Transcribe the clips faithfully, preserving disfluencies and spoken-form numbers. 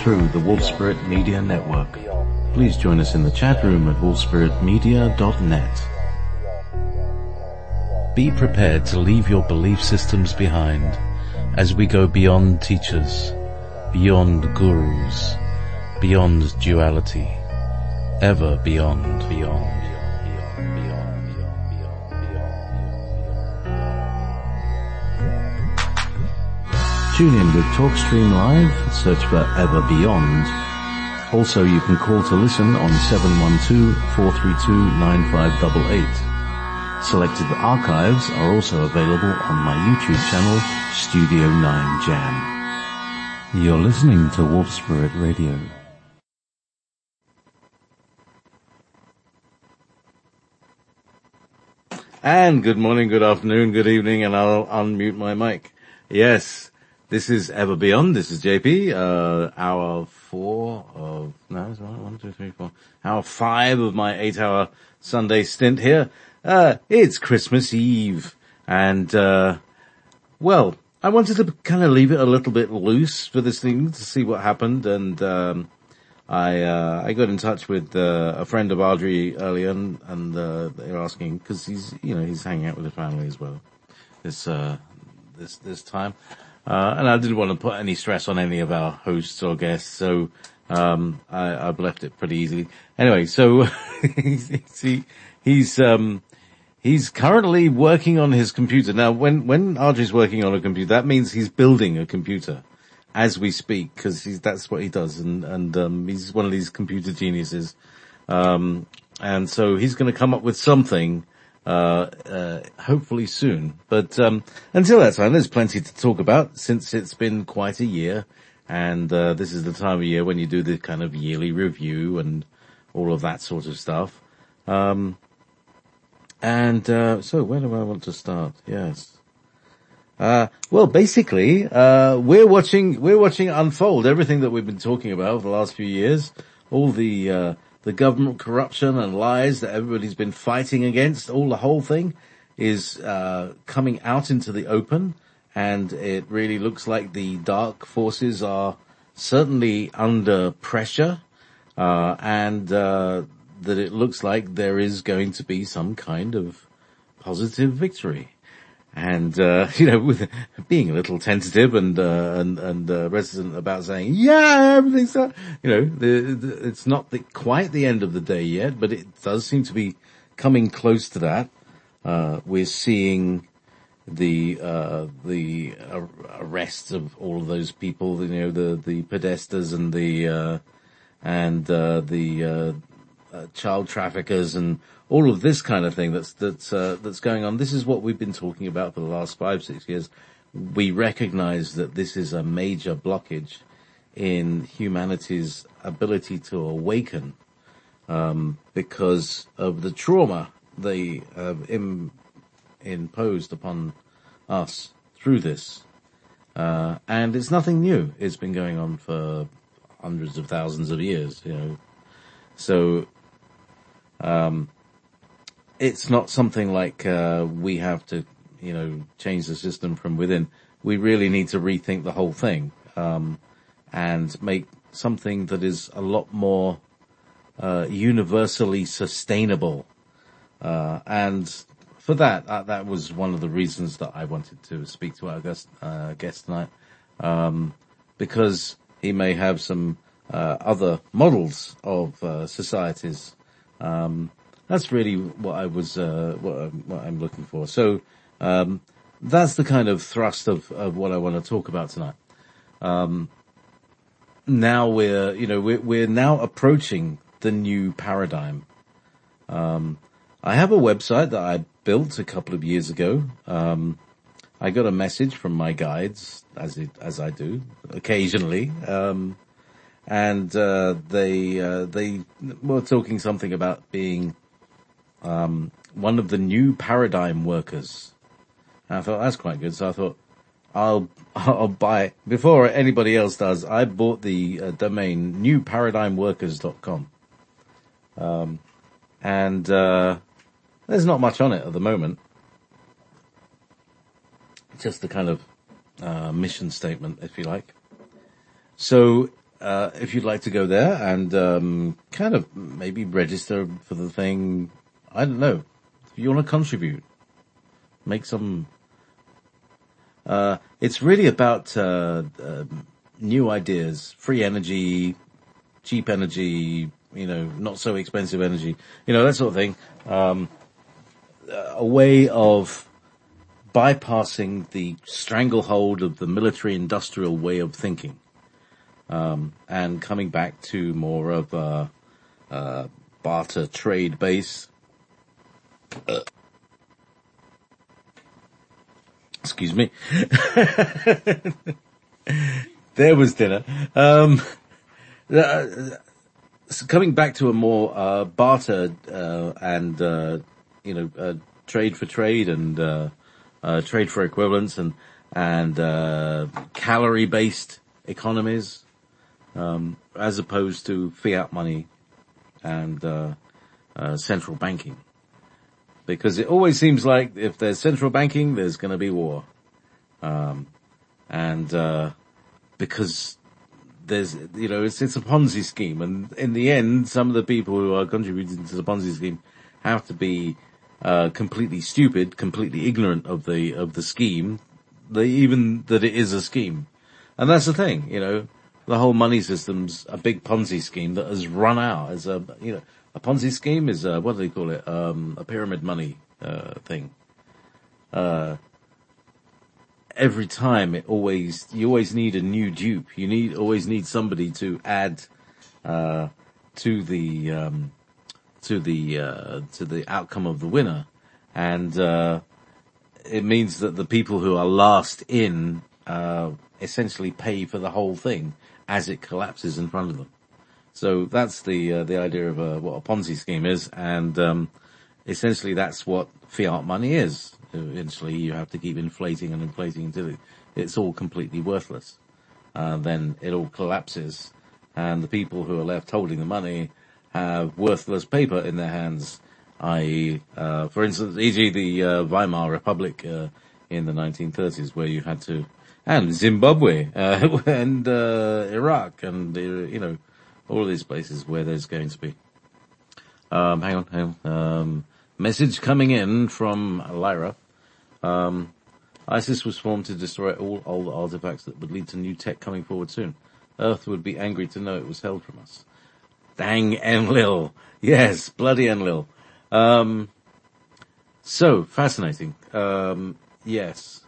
through the Wolf Spirit Media Network. Please join us in the chat room at wolf spirit media dot net. Be prepared to leave your belief systems behind as we go beyond teachers, beyond gurus, beyond duality, ever beyond, beyond. Tune in with TalkStream Live, search for Ever Beyond. Also, you can call to listen on seven one two, four three two, nine five eight eight. Selected archives are also available on my YouTube channel, Studio nine Jam. You're listening to Wolf Spirit Radio. And good morning, good afternoon, good evening, and I'll unmute my mic. Yes. This is Ever Beyond. This is J P, uh, hour four of, no, it's one, one, two, three, four, hour five of my eight hour Sunday stint here. Uh, it's Christmas Eve. And, uh, well, I wanted to kind of leave it a little bit loose for this thing to see what happened. And, um, I, uh, I got in touch with, uh, a friend of Audrey earlier and, and, uh, they were asking, cause he's, you know, he's hanging out with his family as well. This, uh, this, this time. Uh, and I didn't want to put any stress on any of our hosts or guests, so um, I, I've left it pretty easily. Anyway, so he, he's um, he's currently working on his computer now. When when Audrey's working on a computer, that means he's building a computer as we speak, because that's what he does, and and um, he's one of these computer geniuses. Um, and so he's going to come up with something. Uh, uh, hopefully soon. But, um, until that time, there's plenty to talk about since it's been quite a year. And, uh, this is the time of year when you do the kind of yearly review and all of that sort of stuff. Um, and, uh, so where do I want to start? Yes. Uh, well, basically, uh, we're watching, we're watching unfold everything that we've been talking about for the last few years. All the, uh, the government corruption and lies that everybody's been fighting against, all the whole thing is uh coming out into the open, and it really looks like the dark forces are certainly under pressure, uh and uh that it looks like there is going to be some kind of positive victory. And, uh, you know, with being a little tentative and, uh, and, and, uh, reticent about saying, yeah, everything's, uh, you know, the, the, it's not the, quite the end of the day yet, but it does seem to be coming close to that. Uh, we're seeing the, uh, the uh, arrests of all of those people, you know, the, the Podestas and the, uh, and, uh, the, uh, uh, child traffickers and all of this kind of thing that's, that's, uh, that's going on. This is what we've been talking about for the last five, six years. We recognize that this is a major blockage in humanity's ability to awaken, um, because of the trauma they have im- imposed upon us through this. Uh, and it's nothing new. It's been going on for hundreds of thousands of years, you know. So, um, it's not something like, uh, we have to, you know, change the system from within. We really need to rethink the whole thing, um, and make something that is a lot more, uh, universally sustainable. Uh, and for that, uh, that was one of the reasons that I wanted to speak to our guest, uh, guest tonight, um, because he may have some, uh, other models of, uh, societies. Um, that's really what I was, uh, what, I'm, what I'm looking for. So, um, that's the kind of thrust of, of what I want to talk about tonight. Um, now we're, you know, we're, we're now approaching the new paradigm. Um, I have a website that I built a couple of years ago. Um, I got a message from my guides, as it, as I do occasionally. Um, and, uh, they, uh, they were talking something about being, um, one of the new paradigm workers. And I thought, that's quite good. So I thought, I'll, I'll buy, before anybody else does, I bought the uh, domain new paradigm workers dot com. Um, and, uh, there's not much on it at the moment. Just the kind of, uh, mission statement, if you like. So, uh, if you'd like to go there and, um, kind of maybe register for the thing, I don't know. If you want to contribute, make some, uh, it's really about, uh, uh, new ideas, free energy, cheap energy, you know, not so expensive energy, you know, that sort of thing. Um, a way of bypassing the stranglehold of the military industrial way of thinking, um, and coming back to more of a, a barter trade base. Uh, excuse me. There was dinner. Um, uh, so coming back to a more uh, barter uh, and uh, you know uh, trade for trade and uh, uh, trade for equivalence and and uh, calorie based economies, um, as opposed to fiat money and uh, uh, central banking. Because it always seems like if there's central banking, there's going to be war. Um, and, uh, because there's, you know, it's, it's a Ponzi scheme. And in the end, some of the people who are contributing to the Ponzi scheme have to be, uh, completely stupid, completely ignorant of the, of the scheme, they, even that it is a scheme. And that's the thing, you know, the whole money system's a big Ponzi scheme that has run out as a, you know, a Ponzi scheme is a, what do they call it? Um, a pyramid money, uh, thing. Uh, every time it always, you always need a new dupe. You need, always need somebody to add, uh, to the, um, to the, uh, to the outcome of the winner. And, uh, it means that the people who are last in, uh, essentially pay for the whole thing as it collapses in front of them. So that's the uh, the idea of a, what a Ponzi scheme is, and um, essentially that's what fiat money is. Eventually, you have to keep inflating and inflating until it, it's all completely worthless. Uh, then it all collapses, and the people who are left holding the money have worthless paper in their hands. that is, uh, for instance, for example, the uh, Weimar Republic uh, in the nineteen thirties, where you had to, and Zimbabwe uh, and uh, Iraq, and uh, you know. all of these places where there's going to be. Um, hang on, hang on. Um, message coming in from Lyra. Um, ISIS was formed to destroy all old artifacts that would lead to new tech coming forward soon. Earth would be angry to know it was held from us. Dang Enlil. Yes, bloody Enlil. Um, so, fascinating. Um, yes.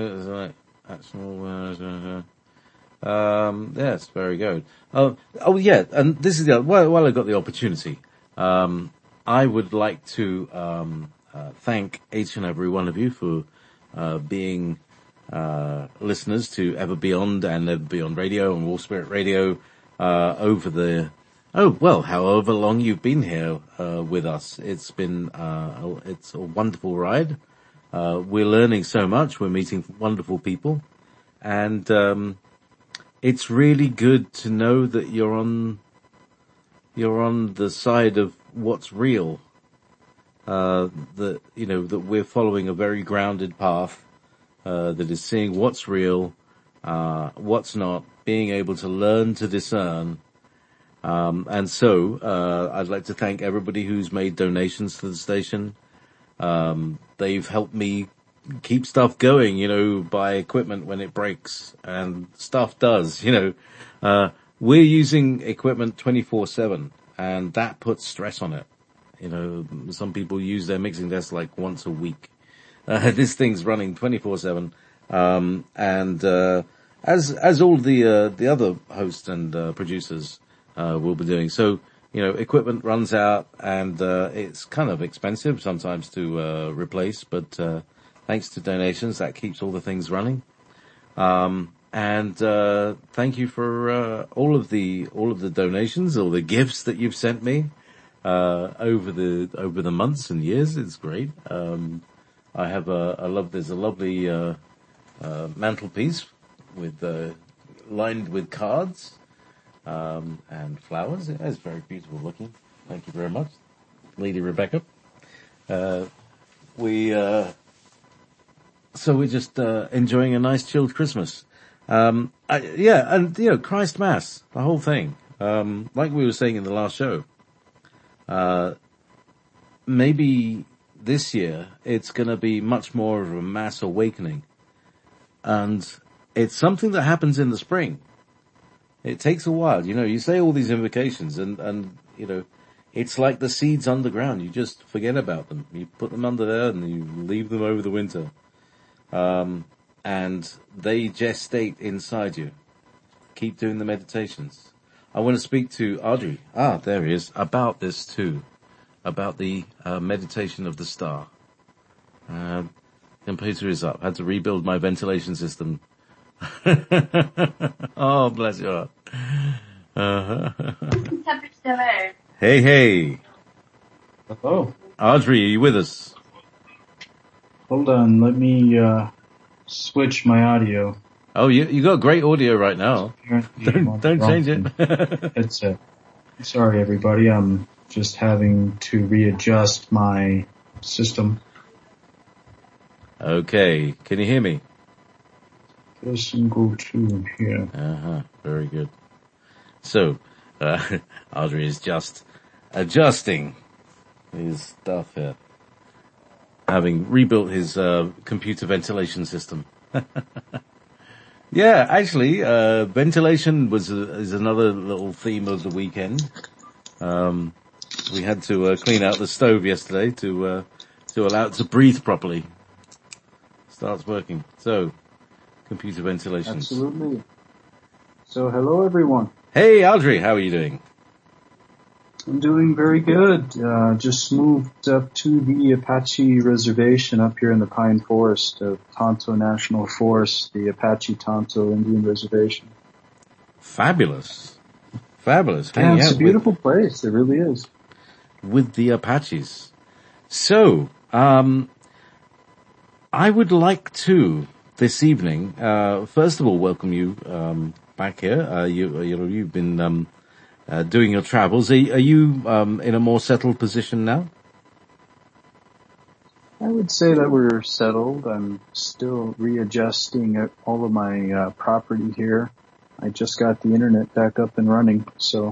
Um, yes, very good. Oh, oh yeah, and this is the, while, while I got the opportunity, um, I would like to, um, uh, thank each and every one of you for, uh, being, uh, listeners to Ever Beyond and Ever Beyond Radio and Wolf Spirit Radio, uh, over the, oh, well, however long you've been here, uh, with us. It's been, uh, it's a wonderful ride. Uh, we're learning so much. We're meeting wonderful people. And, um, it's really good to know that you're on, you're on the side of what's real. Uh, that, you know, that we're following a very grounded path, uh, that is seeing what's real, uh, what's not, being able to learn to discern. Um, and so, uh, I'd like to thank everybody who's made donations to the station. Um, they've helped me keep stuff going, you know, buy equipment when it breaks, and stuff does, you know. Uh, we're using equipment twenty-four seven, and that puts stress on it. You know, some people use their mixing desk like once a week. Uh, this thing's running twenty-four seven, um, and, uh, as, as all the, uh, the other hosts and, uh, producers, uh, will be doing. So, you know, equipment runs out, and, uh, it's kind of expensive sometimes to, uh, replace, but, uh, thanks to donations, that keeps all the things running. Um, and, uh, thank you for, uh, all of the, all of the donations, all the gifts that you've sent me, uh, over the, over the months and years. It's great. Um, I have a, I love, there's a lovely, uh, uh, mantelpiece with, uh, lined with cards, um, and flowers. It is very beautiful looking. Thank you very much, Lady Rebecca. Uh, we, uh, So we're just uh, enjoying a nice chilled Christmas. Um, I, yeah, and you know, Christ Mass, the whole thing. Um, like we were saying in the last show, uh, maybe this year it's going to be much more of a mass awakening, and it's something that happens in the spring. It takes a while, you know. You say all these invocations, and and you know, it's like the seeds underground. You just forget about them. You put them under there, and you leave them over the winter, um, and they gestate inside you. Keep doing the meditations. I want to speak to Audrey. Ah, there he is. About this too. About the uh, meditation of the star. Uh, computer is up. Had to rebuild my ventilation system. Oh, bless your heart. Uh-huh. Hey, hey. Hello. Audrey, are you with us? Hold on. Let me uh, switch my audio. Oh, you you got great audio right now. Don't, don't change it. Headset. Sorry, everybody. I'm just having to readjust my system. Okay. Can you hear me? Listen, go to here. Uh-huh. Very good. So, uh, Audrey is just adjusting his stuff here. Having rebuilt his uh, computer ventilation system. Yeah, actually, uh, ventilation was a, is another little theme of the weekend. Um, we had to uh, clean out the stove yesterday to uh, to allow it to breathe properly. Starts working. So, computer ventilation. Absolutely. So, hello everyone. Hey, Audrey, how are you doing? I'm doing very good. Uh, just moved up to the Apache Reservation up here in the Pine Forest of Tonto National Forest, the Apache Tonto Indian Reservation. Fabulous. Fabulous. Yeah, it's a beautiful with, place. It really is. With the Apaches. So, um, I would like to, this evening, uh, first of all, welcome you, um, back here. Uh, you, you know, you've been, um, Uh, doing your travels. Are, are you um, in a more settled position now? I would say that we're settled. I'm still readjusting all of my uh, property here. I just got the internet back up and running, so.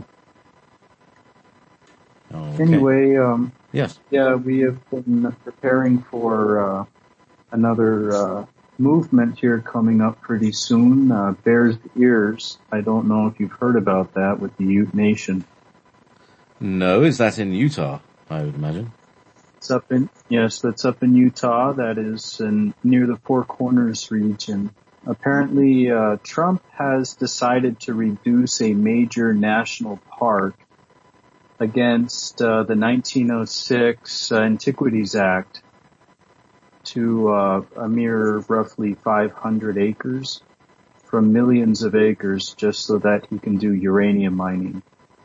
Okay. Anyway, um, yes. Yeah, we have been preparing for uh, another uh, movement here coming up pretty soon. Uh, Bears Ears. I don't know if you've heard about that with the Ute Nation. No, is that in Utah? I would imagine. It's up in yes, that's up in Utah. That is in near the Four Corners region. Apparently, uh, Trump has decided to reduce a major national park against uh, the nineteen oh six uh, Antiquities Act to uh, a mere roughly five hundred acres from millions of acres just so that he can do uranium mining.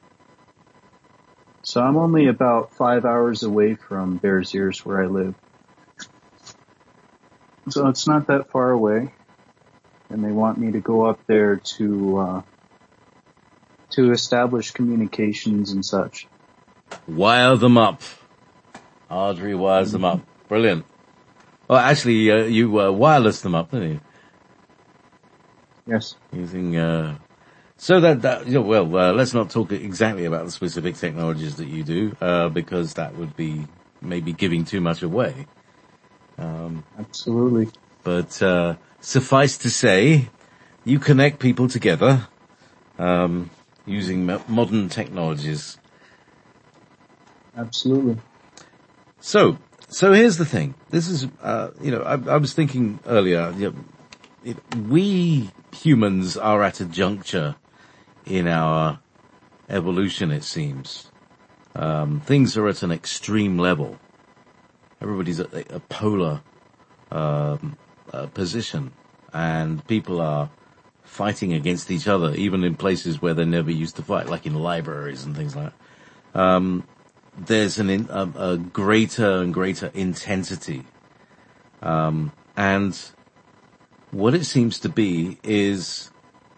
So I'm only about five hours away from Bears Ears where I live. So it's not that far away. And they want me to go up there to, uh, to establish communications and such. Wire them up. Audrey wires them up. Brilliant. Well, actually, uh, you uh, wireless them up, didn't you? Yes. Using, uh, so that, that, you know, well, uh, let's not talk exactly about the specific technologies that you do, uh, because that would be maybe giving too much away. Um, Absolutely. But, uh, suffice to say, you connect people together, um, using mo- modern technologies. Absolutely. So, so here's the thing. This is, uh, you know, I, I was thinking earlier, you know, it, we humans are at a juncture in our evolution, it seems. Um, things are at an extreme level. Everybody's at a, a polar, um, uh, position, and people are fighting against each other, even in places where they never used to fight, like in libraries and things like that. Um, there's an in, a, a greater and greater intensity. Um, and what it seems to be is,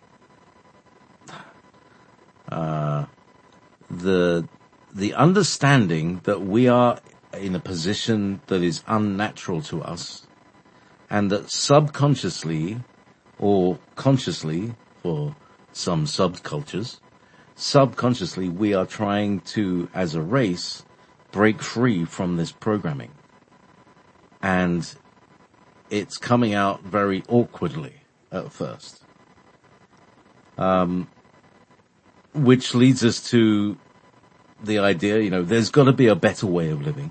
uh, the, the understanding that we are in a position that is unnatural to us, and that subconsciously or consciously for some subcultures, subconsciously we are trying to, as a race, break free from this programming. And it's coming out very awkwardly at first. Um, which leads us to the idea, you know, there's got to be a better way of living.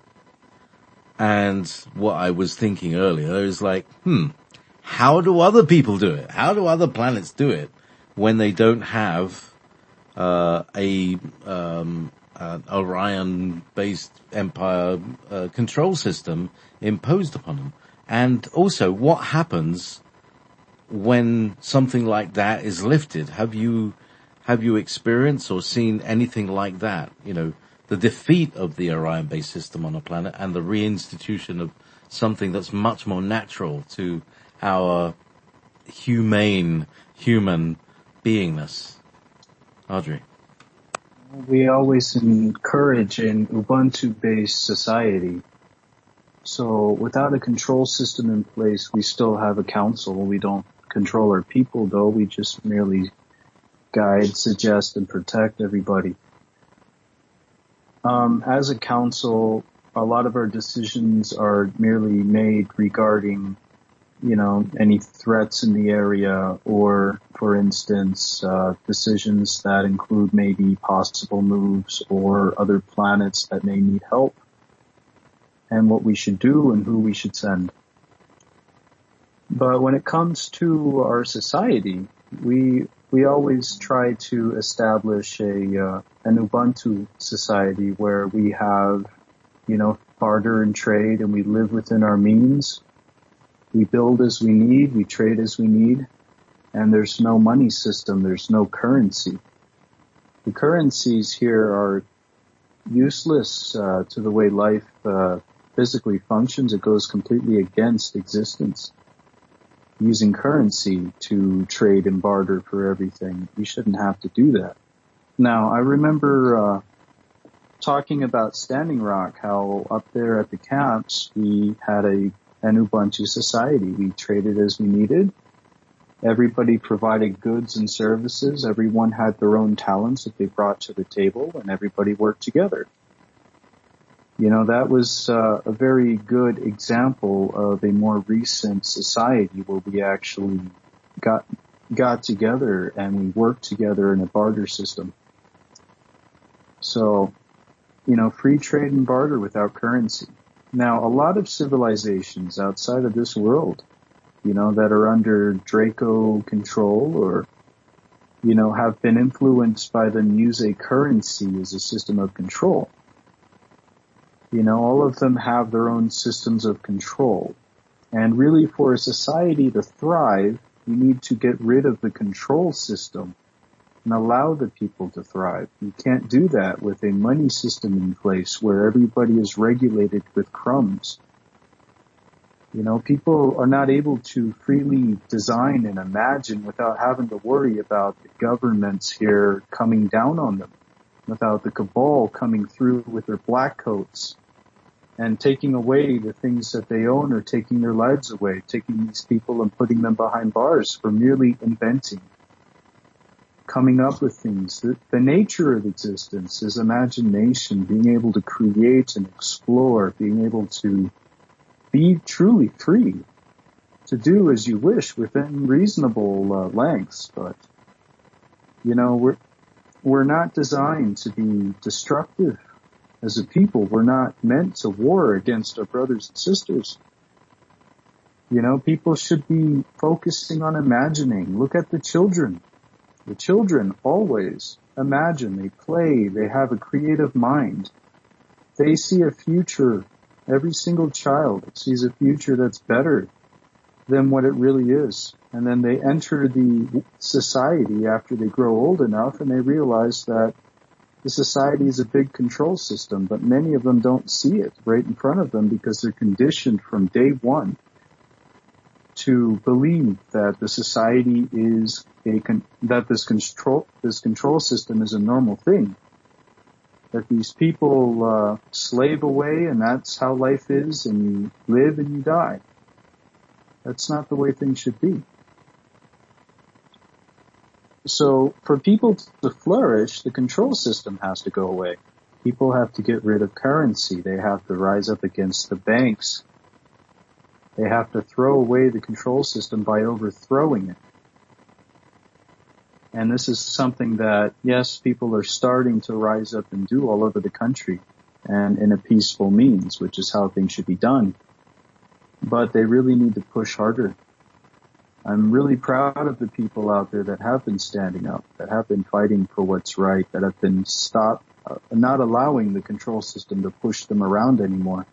And what I was thinking earlier is like, hmm, how do other people do it? How do other planets do it when they don't have uh, a um, an Orion-based empire uh, control system imposed upon them? And also, what happens when something like that is lifted? Have you have you experienced or seen anything like that? You know, the defeat of the Orion-based system on a planet and the reinstitution of something that's much more natural to our humane human beingness. Audrey. We always encourage an Ubuntu-based society. So without a control system in place, we still have a council. We don't control our people, though. We just merely guide, suggest, and protect everybody. Um, as a council, a lot of our decisions are merely made regarding, you know, any threats in the area or, for instance, uh, decisions that include maybe possible moves or other planets that may need help, and what we should do and who we should send. But when it comes to our society, we we always try to establish a uh, an Ubuntu society where we have, you know, barter and trade, and we live within our means. We build as we need, we trade as we need, and there's no money system, there's no currency. The currencies here are useless uh, to the way life uh, physically functions. It goes completely against existence. Using currency to trade and barter for everything. We shouldn't have to do that. Now, I remember uh talking about Standing Rock, how up there at the camps we had a an Ubuntu society. We traded as we needed. Everybody provided goods and services. Everyone had their own talents that they brought to the table, and everybody worked together. You know, that was uh, a very good example of a more recent society where we actually got got together and we worked together in a barter system. So, you know, free trade and barter without currency. Now, a lot of civilizations outside of this world, you know, that are under Draco control or, you know, have been influenced by them use a currency as a system of control. You know, all of them have their own systems of control. And really, for a society to thrive, you need to get rid of the control system and allow the people to thrive. You can't do that with a money system in place where everybody is regulated with crumbs. You know, people are not able to freely design and imagine without having to worry about the governments here coming down on them, without the cabal coming through with their black coats and taking away the things that they own or taking their lives away, taking these people and putting them behind bars for merely inventing, coming up with things. The, the nature of existence is imagination, being able to create and explore, being able to be truly free, to do as you wish within reasonable uh, lengths. But, you know, we're, we're not designed to be destructive. As a people, we're not meant to war against our brothers and sisters. You know, people should be focusing on imagining. Look at the children. The children always imagine, they play, they have a creative mind. They see a future. Every single child sees a future that's better than what it really is. And then they enter the society after they grow old enough and they realize that the society is a big control system, but many of them don't see it right in front of them because they're conditioned from day one to believe that the society is a con- that this control this control system is a normal thing. That these people uh, slave away, and that's how life is, and you live and you die. That's not the way things should be. So for people to flourish, the control system has to go away. People have to get rid of currency. They have to rise up against the banks. They have to throw away the control system by overthrowing it. And this is something that, yes, people are starting to rise up and do all over the country and in a peaceful means, which is how things should be done. But they really need to push harder. I'm really proud of the people out there that have been standing up, that have been fighting for what's right, that have been stopped, uh, not allowing the control system to push them around anymore.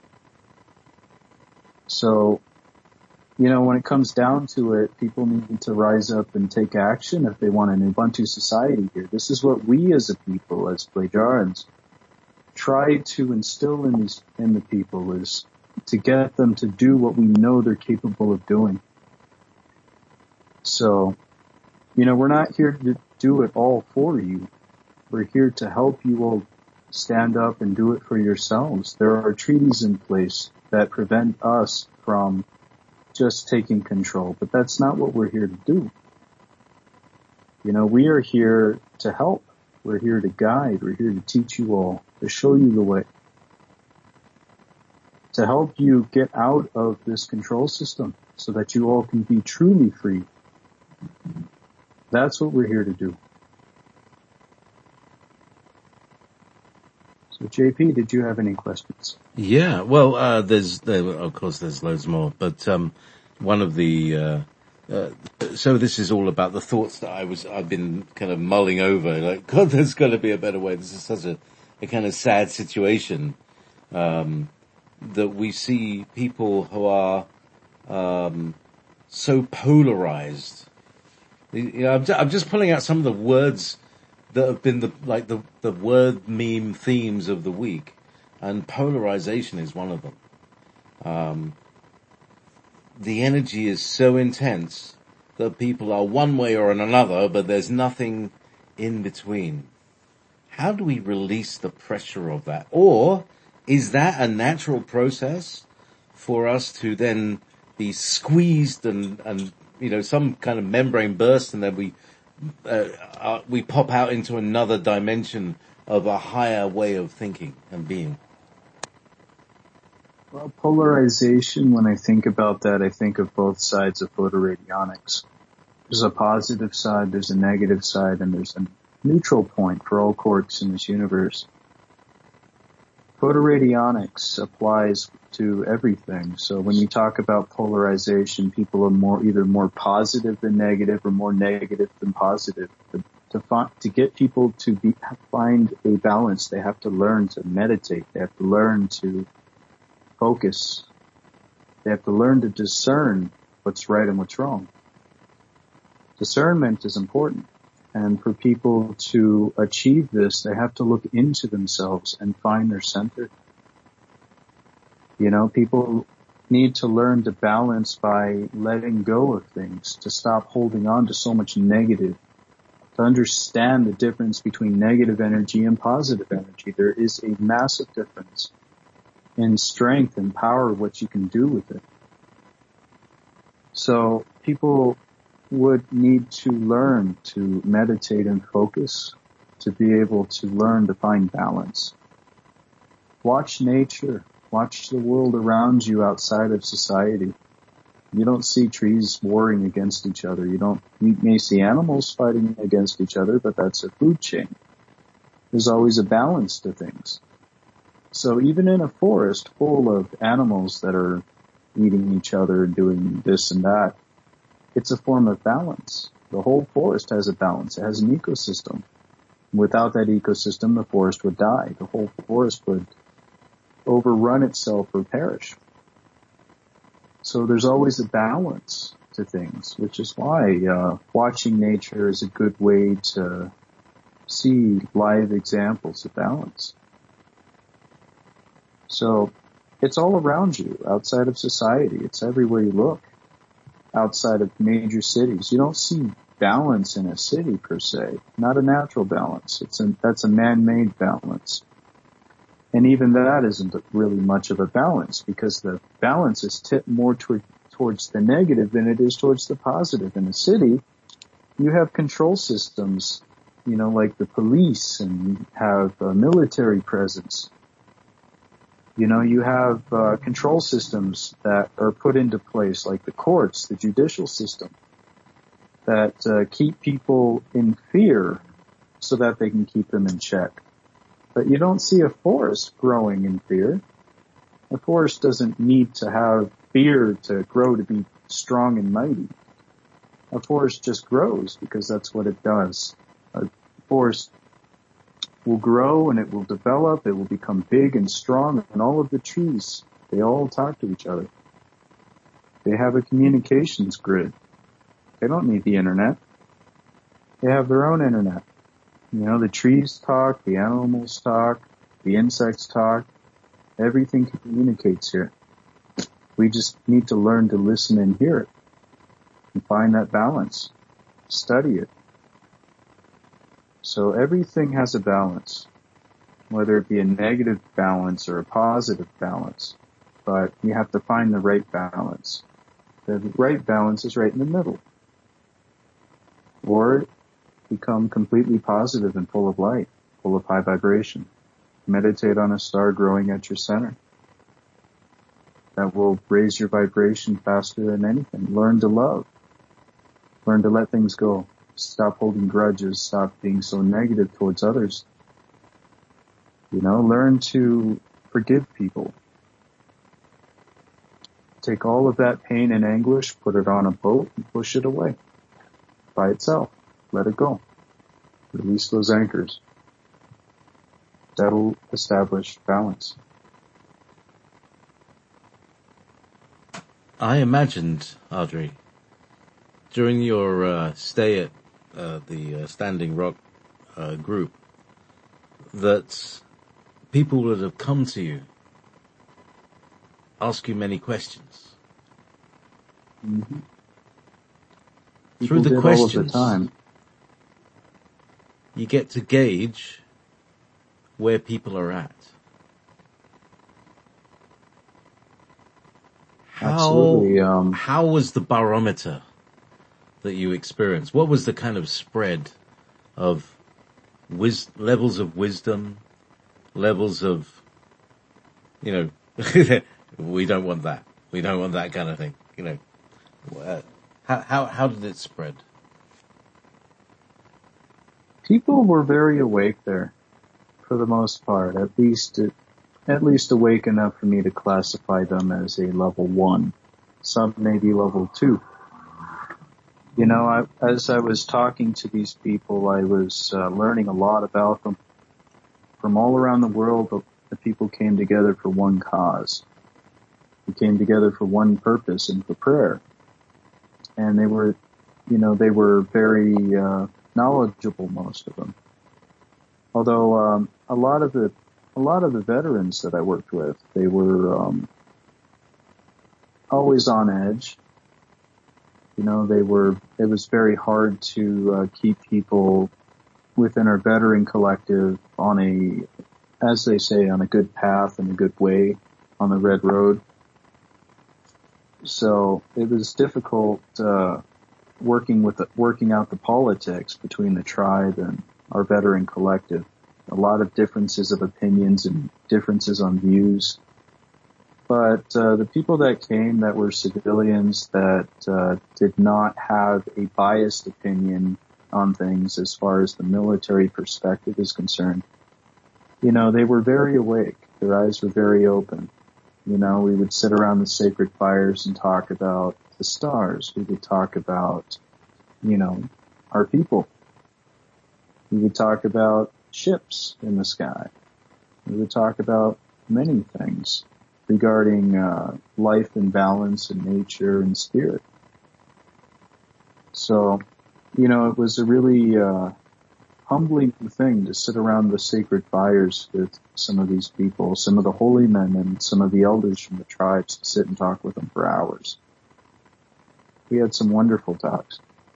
So, you know, when it comes down to it, people need to rise up and take action if they want an Ubuntu society here. This is what we as a people, as Plejarans, try to instill in these, in the people, is to get them to do what we know they're capable of doing. So, you know, we're not here to do it all for you. We're here to help you all stand up and do it for yourselves. There are treaties in place that prevent us from just taking control, but that's not what we're here to do. You know, we are here to help. We're here to guide. We're here to teach you all, to show you the way, to help you get out of this control system so that you all can be truly free. That's what we're here to do. So J P, did you have any questions? Yeah, well, uh, there's, there, of course there's loads more, but, um, one of the, uh, uh, so this is all about the thoughts that I was, I've been kind of mulling over, like, God, there's gotta be a better way. This is such a, a kind of sad situation, um, that we see people who are, um, so polarized. You know, I'm, I'm just pulling out some of the words that have been the, like the, the word meme themes of the week, and polarization is one of them. Um, the energy is so intense that people are one way or another, but there's nothing in between. How do we release the pressure of that? Or is that a natural process for us to then be squeezed and, and, you know, some kind of membrane burst, and then we, uh, uh, we pop out into another dimension of a higher way of thinking and being? Well, polarization, when I think about that, I think of both sides of photoradionics. There's a positive side, there's a negative side, and there's a neutral point for all quarks in this universe. Photoradionics applies to everything. So when you talk about polarization, people are more either more positive than negative or more negative than positive. But to find, to get people to be, find a balance, they have to learn to meditate. They have to learn to focus. They have to learn to discern what's right and what's wrong. Discernment is important. And for people to achieve this, they have to look into themselves and find their center. You know, people need to learn to balance by letting go of things, to stop holding on to so much negative, to understand the difference between negative energy and positive energy. There is a massive difference in strength and power, what you can do with it. So people would need to learn to meditate and focus, to be able to learn to find balance. Watch nature. Watch the world around you outside of society. You don't see trees warring against each other. You don't, you may see animals fighting against each other, but that's a food chain. There's always a balance to things. So even in a forest full of animals that are eating each other and doing this and that, it's a form of balance. The whole forest has a balance. It has an ecosystem. Without that ecosystem, the forest would die. The whole forest would overrun itself or perish. So there's always a balance to things, which is why uh, watching nature is a good way to see live examples of balance. So it's all around you, outside of society. It's everywhere you look. Outside of major cities, you don't see balance in a city per se. Not a natural balance. It's a, that's a man-made balance. And even that isn't really much of a balance, because the balance is tipped more toward, towards the negative than it is towards the positive. In a city, you have control systems, you know, like the police, and you have a military presence. You know, you have uh, control systems that are put into place, like the courts, the judicial system, that uh, keep people in fear so that they can keep them in check. But you don't see a forest growing in fear. A forest doesn't need to have fear to grow to be strong and mighty. A forest just grows because that's what it does. A forest will grow and it will develop, it will become big and strong, and all of the trees, they all talk to each other. They have a communications grid. They don't need the internet. They have their own internet. You know, the trees talk, the animals talk, the insects talk. Everything communicates here. We just need to learn to listen and hear it and find that balance. Study it. So everything has a balance, whether it be a negative balance or a positive balance, but you have to find the right balance. The right balance is right in the middle. Or become completely positive and full of light, full of high vibration. Meditate on a star growing at your center. That will raise your vibration faster than anything. Learn to love. Learn to let things go. Stop holding grudges. Stop being so negative towards others. You know, learn to forgive people. Take all of that pain and anguish, put it on a boat, and push it away by itself. Let it go. Release those anchors. That'll establish balance. I imagined, Audrey, during your uh, stay at uh, the uh, Standing Rock uh, group, that people would have come to you, ask you many questions. Mm-hmm. Through the questions, all of the time. You get to gauge where people are at. How, Absolutely. Um, how was the barometer that you experienced? What was the kind of spread of wis- levels of wisdom, levels of, you know, we don't want that. We don't want that kind of thing. You know, uh, how, how, how did it spread? People were very awake there, for the most part. At least, it, at least awake enough for me to classify them as a level one. Some maybe level two. You know, I, as I was talking to these people, I was uh, learning a lot about them. From all around the world, the, the people came together for one cause. They came together for one purpose and for prayer. And they were, you know, they were very uh, knowledgeable, most of them. Although um, a lot of the a lot of the veterans that I worked with, they were um, always on edge. You know, they were. It was very hard to uh, keep people within our veteran collective on a, as they say, on a good path and a good way on the red road. So it was difficult uh, working with the, working out the politics between the tribe and our veteran collective. A lot of differences of opinions and differences on views. But uh, the people that came that were civilians that uh, did not have a biased opinion on things as far as the military perspective is concerned, you know, they were very awake. Their eyes were very open. You know, we would sit around the sacred fires and talk about the stars. We would talk about, you know, our people. We would talk about ships in the sky. We would talk about many things regarding uh, life and balance and nature and spirit. So, you know, it was a really uh, humbling thing to sit around the sacred fires with some of these people, some of the holy men and some of the elders from the tribes, to sit and talk with them for hours. We had some wonderful talks.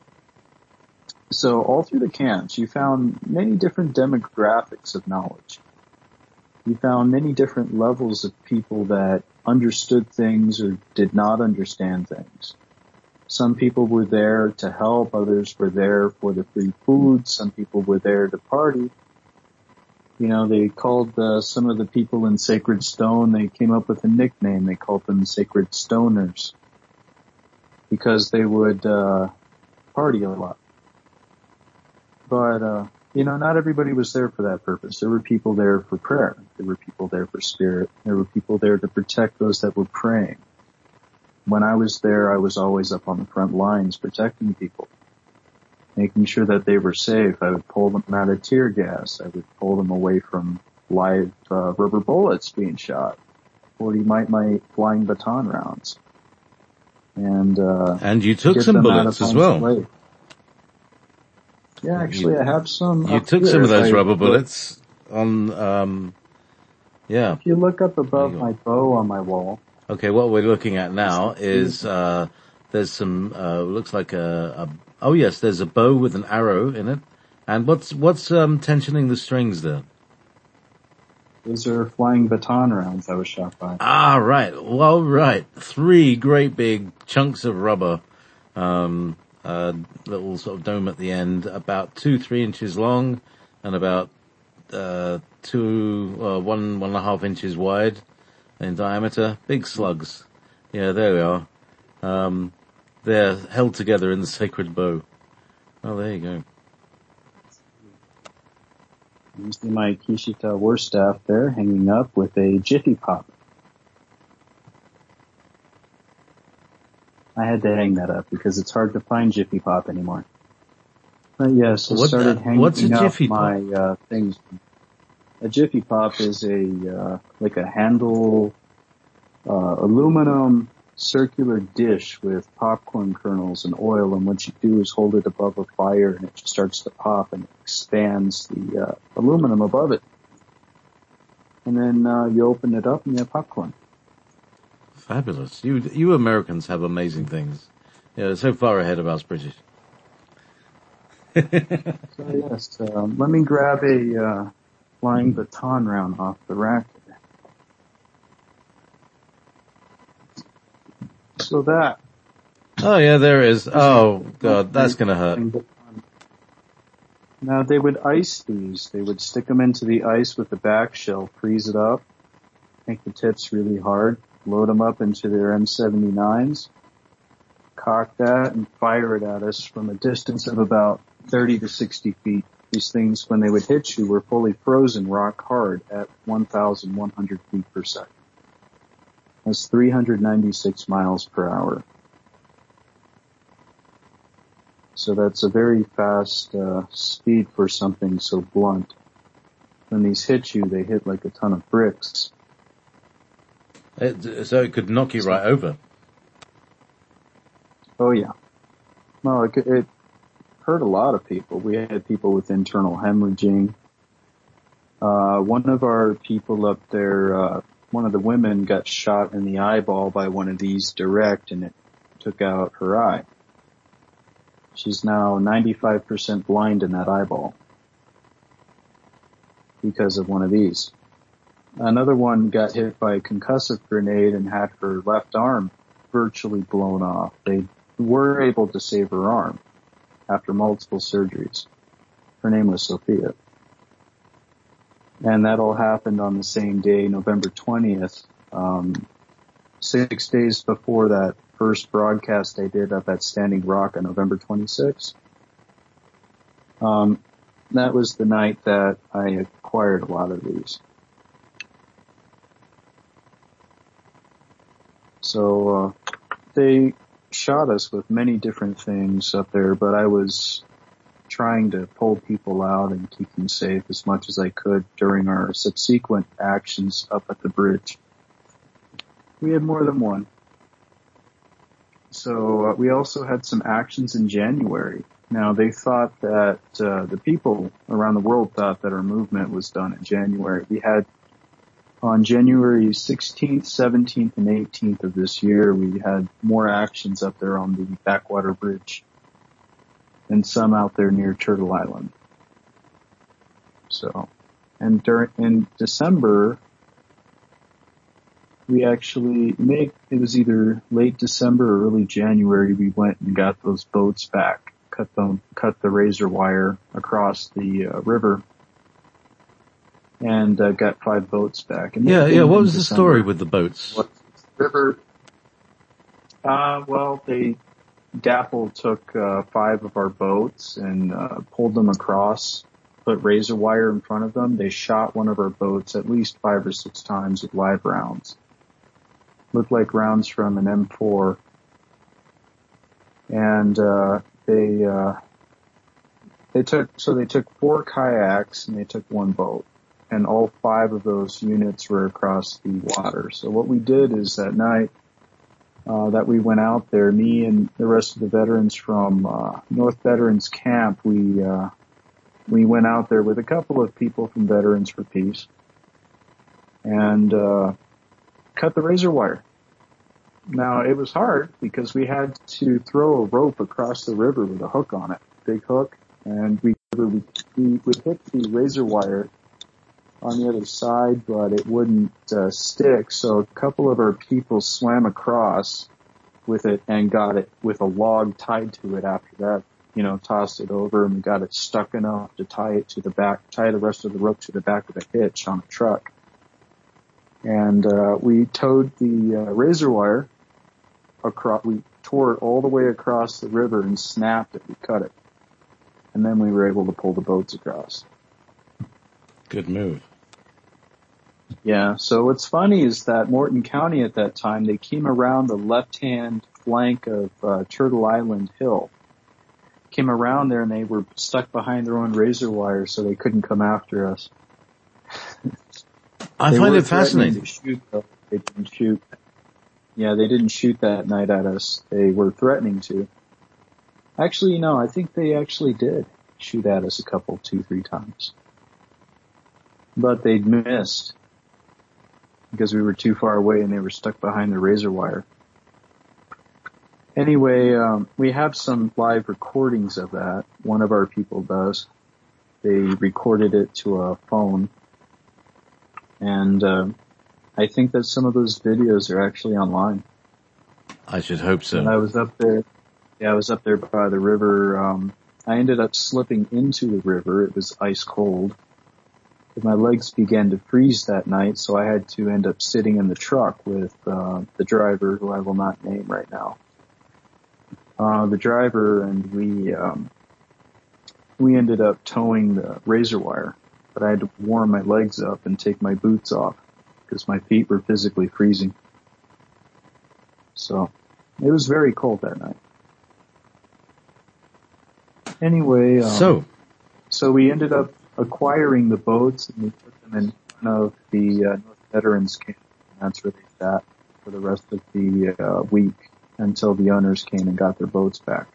So all through the camps, you found many different demographics of knowledge. You found many different levels of people that understood things or did not understand things. Some people were there to help, others were there for the free food, some people were there to party. You know, they called uh, some of the people in Sacred Stone, they came up with a nickname, they called them Sacred Stoners, because they would uh party a lot. But, uh, you know, not everybody was there for that purpose. There were people there for prayer. There were people there for spirit. There were people there to protect those that were praying. When I was there, I was always up on the front lines protecting people, making sure that they were safe. I would pull them out of tear gas. I would pull them away from live uh, rubber bullets being shot, forty might might flying baton rounds. And, uh, and you took some bullets as well. Way. Yeah, actually, you, I have some. You took some of those I, rubber bullets on, um, yeah. If you look up above my bow on my wall. Okay, what we're looking at now is, uh, there's some, uh, looks like a, a, oh yes, there's a bow with an arrow in it. And what's, what's, um, tensioning the strings there? Those are flying baton rounds I was shot by. Ah, right. Well, right. Three great big chunks of rubber, um, uh, little sort of dome at the end, about two, three inches long and about, uh, two, uh, one, one and a half inches wide in diameter. Big slugs. Yeah, there we are. Um, they're held together in the sacred bow. Oh, there you go. You see my Kishita war staff there hanging up with a Jiffy Pop. I had to hang that up because it's hard to find Jiffy Pop anymore. But yes, I what, started uh, hanging what's a up Jiffy my Pop? uh, things. A Jiffy Pop is a uh, like a handle uh, aluminum circular dish with popcorn kernels and oil, and what you do is hold it above a fire and it just starts to pop and it expands the uh, aluminum above it. And then uh, you open it up and you have popcorn. Fabulous. You you Americans have amazing things. Yeah, so far ahead of us British. So yes, um, let me grab a uh, flying baton round off the rack. So that. Oh yeah, there is. Oh god, that's gonna hurt. Now they would ice these. They would stick them into the ice with the back shell, freeze it up, make the tips really hard, load them up into their M seventy-nines, cock that, and fire it at us from a distance of about thirty to sixty feet. These things, when they would hit you, were fully frozen rock hard at one thousand one hundred feet per second. That's three hundred ninety-six miles per hour. So that's a very fast uh, speed for something so blunt. When these hit you, they hit like a ton of bricks. It, so it could knock you right over. Oh yeah. Well, it, it hurt a lot of people. We had people with internal hemorrhaging. Uh, one of our people up there, uh, one of the women got shot in the eyeball by one of these direct, and it took out her eye. She's now ninety-five percent blind in that eyeball because of one of these. Another one got hit by a concussive grenade and had her left arm virtually blown off. They were able to save her arm after multiple surgeries. Her name was Sophia. And that all happened on the same day, November twentieth, um, six days before that first broadcast I did up at Standing Rock on November twenty-sixth. Um, that was the night that I acquired a lot of these. So, uh, they shot us with many different things up there, but I was trying to pull people out and keep them safe as much as I could during our subsequent actions up at the bridge. We had more than one. So uh, we also had some actions in January. Now they thought that uh, the people around the world thought that our movement was done in January. We had on January sixteenth, seventeenth, and eighteenth of this year, we had more actions up there on the Backwater Bridge and some out there near Turtle Island. So, and during, in December, we actually made, it was either late December or early January, we went and got those boats back, cut them, cut the razor wire across the uh, river, and uh, got five boats back. And yeah, yeah. What was the December. story with the boats? What, river, uh, well, they, DAPL took uh, five of our boats and uh, pulled them across, put razor wire in front of them. They shot one of our boats at least five or six times with live rounds. Looked like rounds from an M four. And uh, they uh, they took so they took four kayaks and they took one boat, and all five of those units were across the water. So what we did is that night uh, that we went out there, me and the rest of the veterans from uh, North Veterans Camp, we uh, we went out there with a couple of people from Veterans for Peace and uh, cut the razor wire. Now, it was hard because we had to throw a rope across the river with a hook on it, big hook, and we we, we would hit the razor wire on the other side, but it wouldn't uh, stick. So a couple of our people swam across with it and got it with a log tied to it after that. You know, tossed it over and we got it stuck enough to tie it to the back, tie the rest of the rope to the back of a hitch on a truck. And, uh, we towed the, uh, razor wire across, we tore it all the way across the river and snapped it, we cut it. And then we were able to pull the boats across. Good move. Yeah, so what's funny is that Morton County at that time, they came around the left-hand flank of, uh, Turtle Island Hill. Came around there and they were stuck behind their own razor wire, so they couldn't come after us. I they find were it fascinating. To shoot, though. They didn't shoot. Yeah, they didn't shoot that night at us. They were threatening to. Actually, no, I think they actually did shoot at us a couple, two, three times. But they'd missed because we were too far away and they were stuck behind the razor wire. Anyway, um, we have some live recordings of that. One of our people does. They recorded it to a phone. And, uh, I think that some of those videos are actually online. I should hope so. And I was up there, yeah, I was up there by the river. Um, I ended up slipping into the river. It was ice cold. But my legs began to freeze that night, so I had to end up sitting in the truck with, uh, the driver, who I will not name right now. Uh, the driver and we, um, we ended up towing the razor wire, but I had to warm my legs up and take my boots off because my feet were physically freezing. So it was very cold that night. Anyway, um, so, so we ended up acquiring the boats and we put them in front of the, uh, North Veterans Camp, and that's where they sat for the rest of the, uh, week. Until the owners came and got their boats back.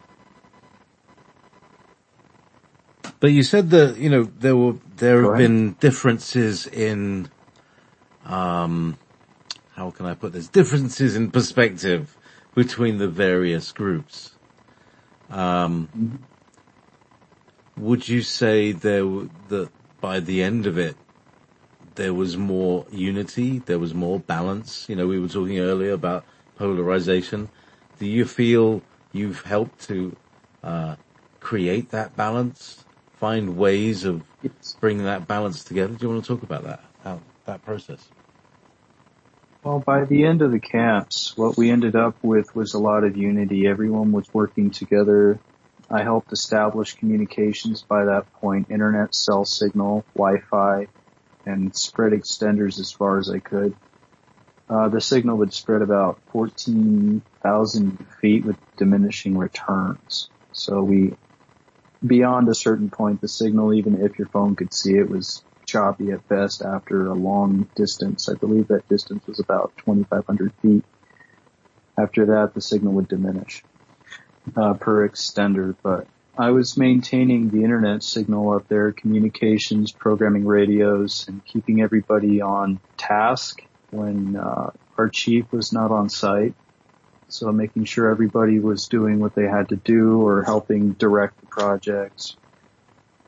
But you said that, you know, there were, there have been differences in, um, how can I put this? Differences in perspective between the various groups. Um, mm-hmm. Would you say there, that by the end of it, there was more unity, there was more balance? You know, we were talking earlier about polarization. Do you feel you've helped to uh create that balance, find ways of bringing that balance together? Do you want to talk about that, how, that process? Well, by the end of the camps, what we ended up with was a lot of unity. Everyone was working together. I helped establish communications by that point, internet, cell signal, Wi-Fi, and spread extenders as far as I could. Uh, the signal would spread about fourteen thousand feet with diminishing returns. So we, beyond a certain point, the signal, even if your phone could see it, was choppy at best after a long distance. I believe that distance was about twenty-five hundred feet. After that, the signal would diminish, uh, per extender. But I was maintaining the internet signal up there, communications, programming radios, and keeping everybody on task when uh our chief was not on site. So making sure everybody was doing what they had to do or helping direct the projects.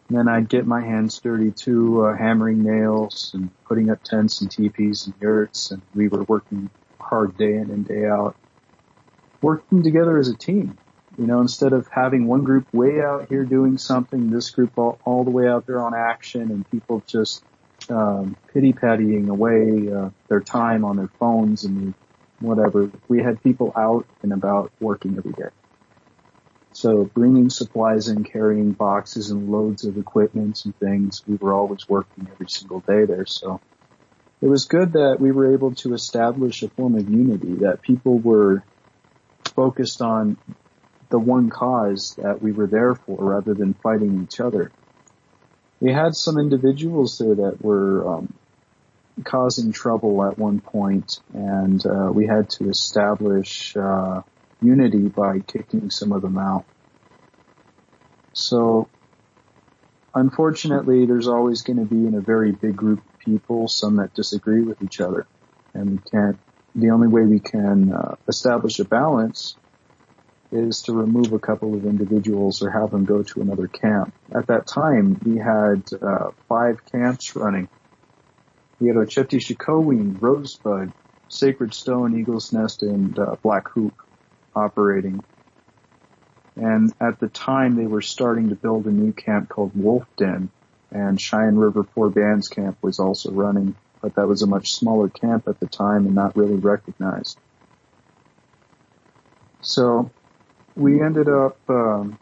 And then I'd get my hands dirty too, uh, hammering nails and putting up tents and teepees and yurts, and we were working hard day in and day out, working together as a team. You know, instead of having one group way out here doing something, this group all, all the way out there on action, and people just um, pity-pattying away uh, their time on their phones and whatever. We had people out and about working every day. So bringing supplies in, carrying boxes and loads of equipment and things, we were always working every single day there. So it was good that we were able to establish a form of unity, that people were focused on the one cause that we were there for rather than fighting each other. We had some individuals there that were um, causing trouble at one point, and uh, we had to establish uh, unity by kicking some of them out. So unfortunately, there's always going to be in a very big group of people some that disagree with each other, and we can't. The only way we can uh, establish a balance is to remove a couple of individuals or have them go to another camp. At that time, we had uh, five camps running. We had Ocheti Shikowin, Rosebud, Sacred Stone, Eagle's Nest, and uh, Black Hoop operating. And at the time, they were starting to build a new camp called Wolf Den, and Cheyenne River Four Bands Camp was also running, but that was a much smaller camp at the time and not really recognized. So we ended up um,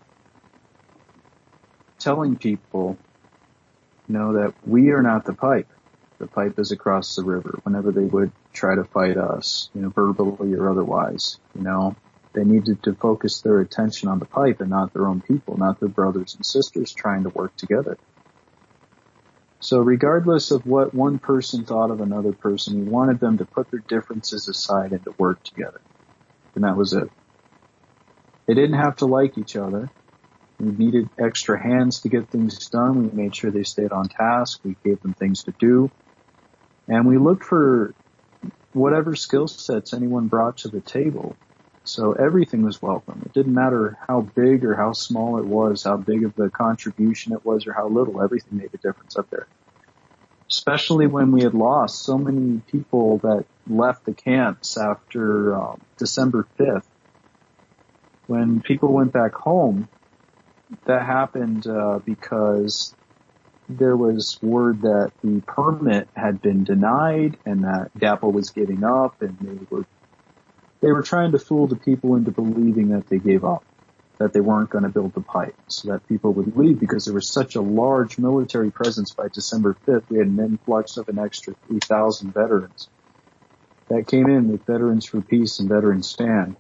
telling people, you know, that we are not the pipe. The pipe is across the river. Whenever they would try to fight us, you know, verbally or otherwise, you know, they needed to focus their attention on the pipe and not their own people, not their brothers and sisters trying to work together. So regardless of what one person thought of another person, we wanted them to put their differences aside and to work together. And that was it. They didn't have to like each other. We needed extra hands to get things done. We made sure they stayed on task. We gave them things to do. And we looked for whatever skill sets anyone brought to the table. So everything was welcome. It didn't matter how big or how small it was, how big of the contribution it was or how little. Everything made a difference up there. Especially when we had lost so many people that left the camps after um, December fifth. When people went back home, that happened uh, because there was word that the permit had been denied and that D A P O was giving up, and they were they were trying to fool the people into believing that they gave up, that they weren't going to build the pipe, so that people would leave because there was such a large military presence by December fifth. We had an influx of an extra three thousand veterans that came in with Veterans for Peace and Veterans Stand.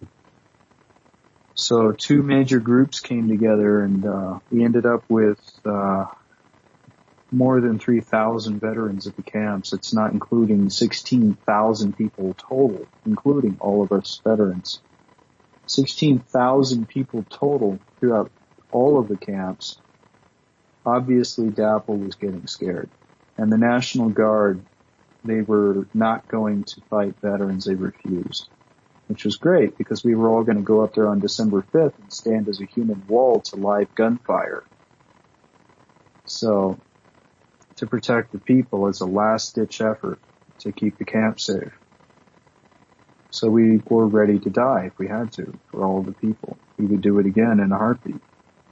So two major groups came together, and uh, we ended up with uh, more than three thousand veterans at the camps. It's not including sixteen thousand people total, including all of us veterans. sixteen thousand people total throughout all of the camps. Obviously, D A P O was getting scared. And the National Guard, they were not going to fight veterans. They refused. Which was great because we were all going to go up there on December fifth and stand as a human wall to live gunfire. So, to protect the people as a last-ditch effort to keep the camp safe. So we were ready to die if we had to for all the people. We would do it again in a heartbeat.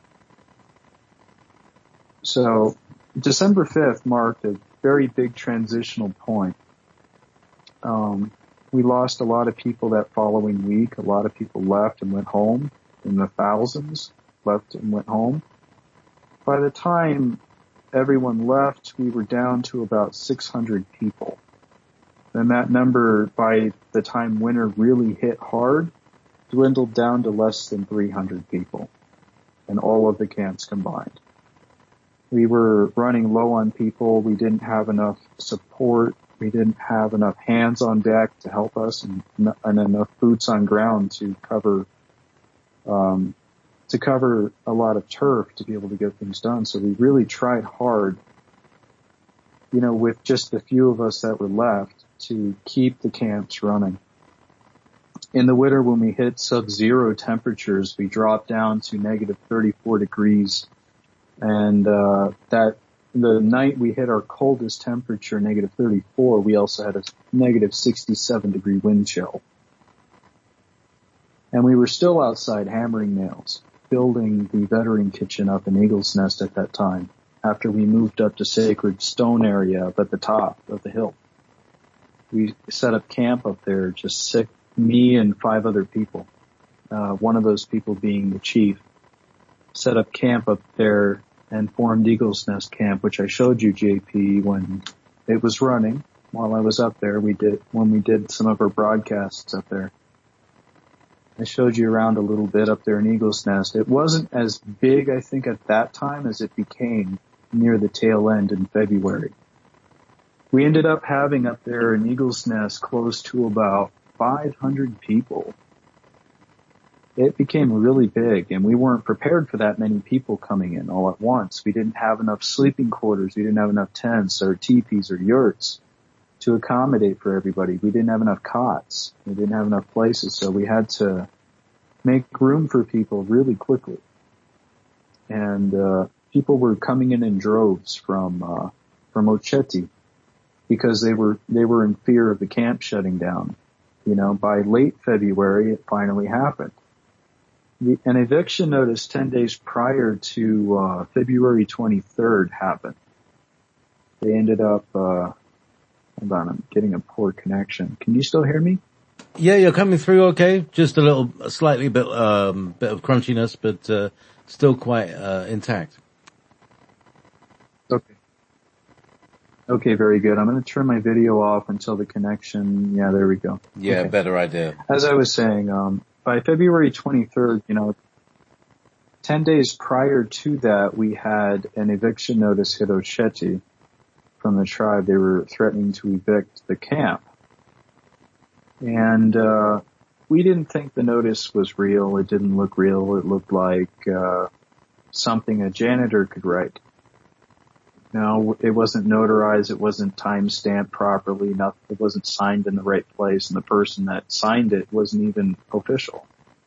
So, December fifth marked a very big transitional point. Um, We lost a lot of people that following week. A lot of people left and went home in the thousands, left and went home. By the time everyone left, we were down to about six hundred people. And that number, by the time winter really hit hard, dwindled down to less than three hundred people in all of the camps combined. We were running low on people. We didn't have enough support. We didn't have enough hands on deck to help us, and, and enough boots on ground to cover, um, to cover a lot of turf to be able to get things done. So we really tried hard, you know, with just the few of us that were left to keep the camps running. In the winter, when we hit sub-zero temperatures, we dropped down to negative thirty-four degrees And, uh, that, the night we hit our coldest temperature, negative thirty-four, we also had a negative sixty-seven degree wind chill. And we were still outside hammering nails, building the veteran kitchen up in Eagle's Nest at that time, after we moved up to Sacred Stone area up at the top of the hill. We set up camp up there, just sick, me and five other people. Uh, one of those people being the chief. Set up camp up there and formed Eagle's Nest Camp, which I showed you, J P, when it was running. While I was up there, we did, when we did some of our broadcasts up there. I showed you around a little bit up there in Eagle's Nest. It wasn't as big, I think, at that time as it became near the tail end in February. We ended up having up there in Eagle's Nest close to about five hundred people. It became really big, and we weren't prepared for that many people coming in all at once. We didn't have enough sleeping quarters. We didn't have enough tents or teepees or yurts to accommodate for everybody. We didn't have enough cots. We didn't have enough places, so we had to make room for people really quickly. And uh people were coming in in droves from uh from Oceti because they were they were in fear of the camp shutting down. You know, by late February it finally happened. The, an eviction notice ten days prior to uh February twenty-third happened. They ended up uh hold on, I'm getting a poor connection. Can you still hear me? Yeah, you're coming through okay. Just a little, a slightly bit, um, bit of crunchiness, but, uh, still quite, uh, intact. Okay. Okay, very good. I'm going to turn my video off until the connection, yeah, there we go. Yeah, okay. Better idea. As I was saying, um, by February twenty-third, you know, ten days prior to that, we had an eviction notice hit Oceti from the tribe. They were threatening to evict the camp. And, uh, we didn't think the notice was real. It didn't look real. It looked like, uh, something a janitor could write. No, it wasn't notarized. It wasn't time-stamped properly. Nothing, it wasn't signed in the right place. And the person that signed it wasn't even official.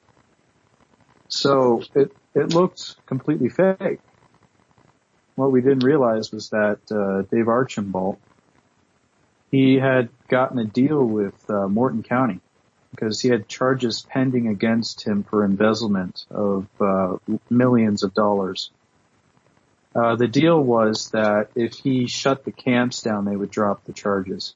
So it, it looked completely fake. What we didn't realize was that, uh, Dave Archambault, he had gotten a deal with uh, Morton County because he had charges pending against him for embezzlement of uh, millions of dollars. Uh, the deal was that if he shut the camps down, they would drop the charges.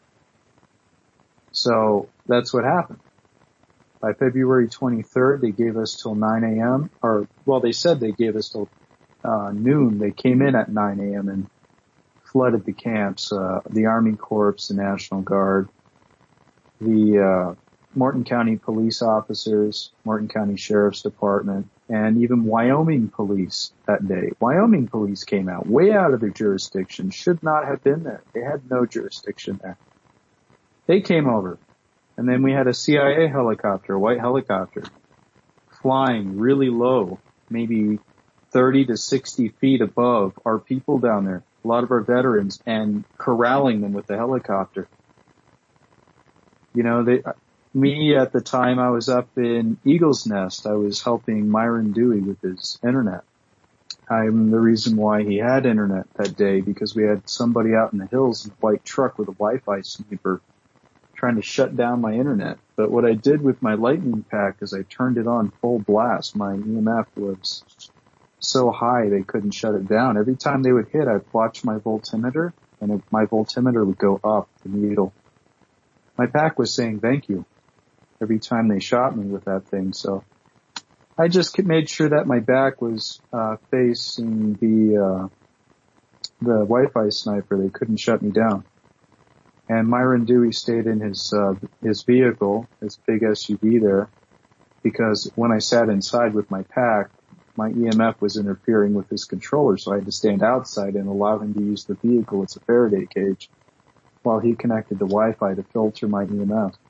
So that's what happened. By February twenty-third, they gave us till nine a.m. or, well, they said they gave us till uh, noon. They came in at nine a.m. and flooded the camps, uh, the Army Corps, the National Guard, the, uh, Morton County police officers, Morton County Sheriff's Department, and even Wyoming police that day. Wyoming police came out way out of their jurisdiction, should not have been there. They had no jurisdiction there. They came over. And then we had a C I A helicopter, a white helicopter, flying really low, maybe thirty to sixty feet above our people down there, a lot of our veterans, and corralling them with the helicopter. You know, they, me at the time I was up in Eagle's Nest. I was helping Myron Dewey with his internet. I'm the reason why he had internet that day, because we had somebody out in the hills in a white truck with a Wi-Fi sniper trying to shut down my internet. But what I did with my lightning pack is I turned it on full blast. My E M F was so high they couldn't shut it down. Every time they would hit, I'd watch my voltimeter, and if my voltimeter would go up the needle. My pack was saying thank you every time they shot me with that thing. So I just made sure that my back was uh facing the uh the Wi-Fi sniper. They couldn't shut me down. And Myron Dewey stayed in his uh his vehicle, his big S U V there, because when I sat inside with my pack, my E M F was interfering with his controller, so I had to stand outside and allow him to use the vehicle as a Faraday cage while he connected the Wi-Fi to filter my E M F.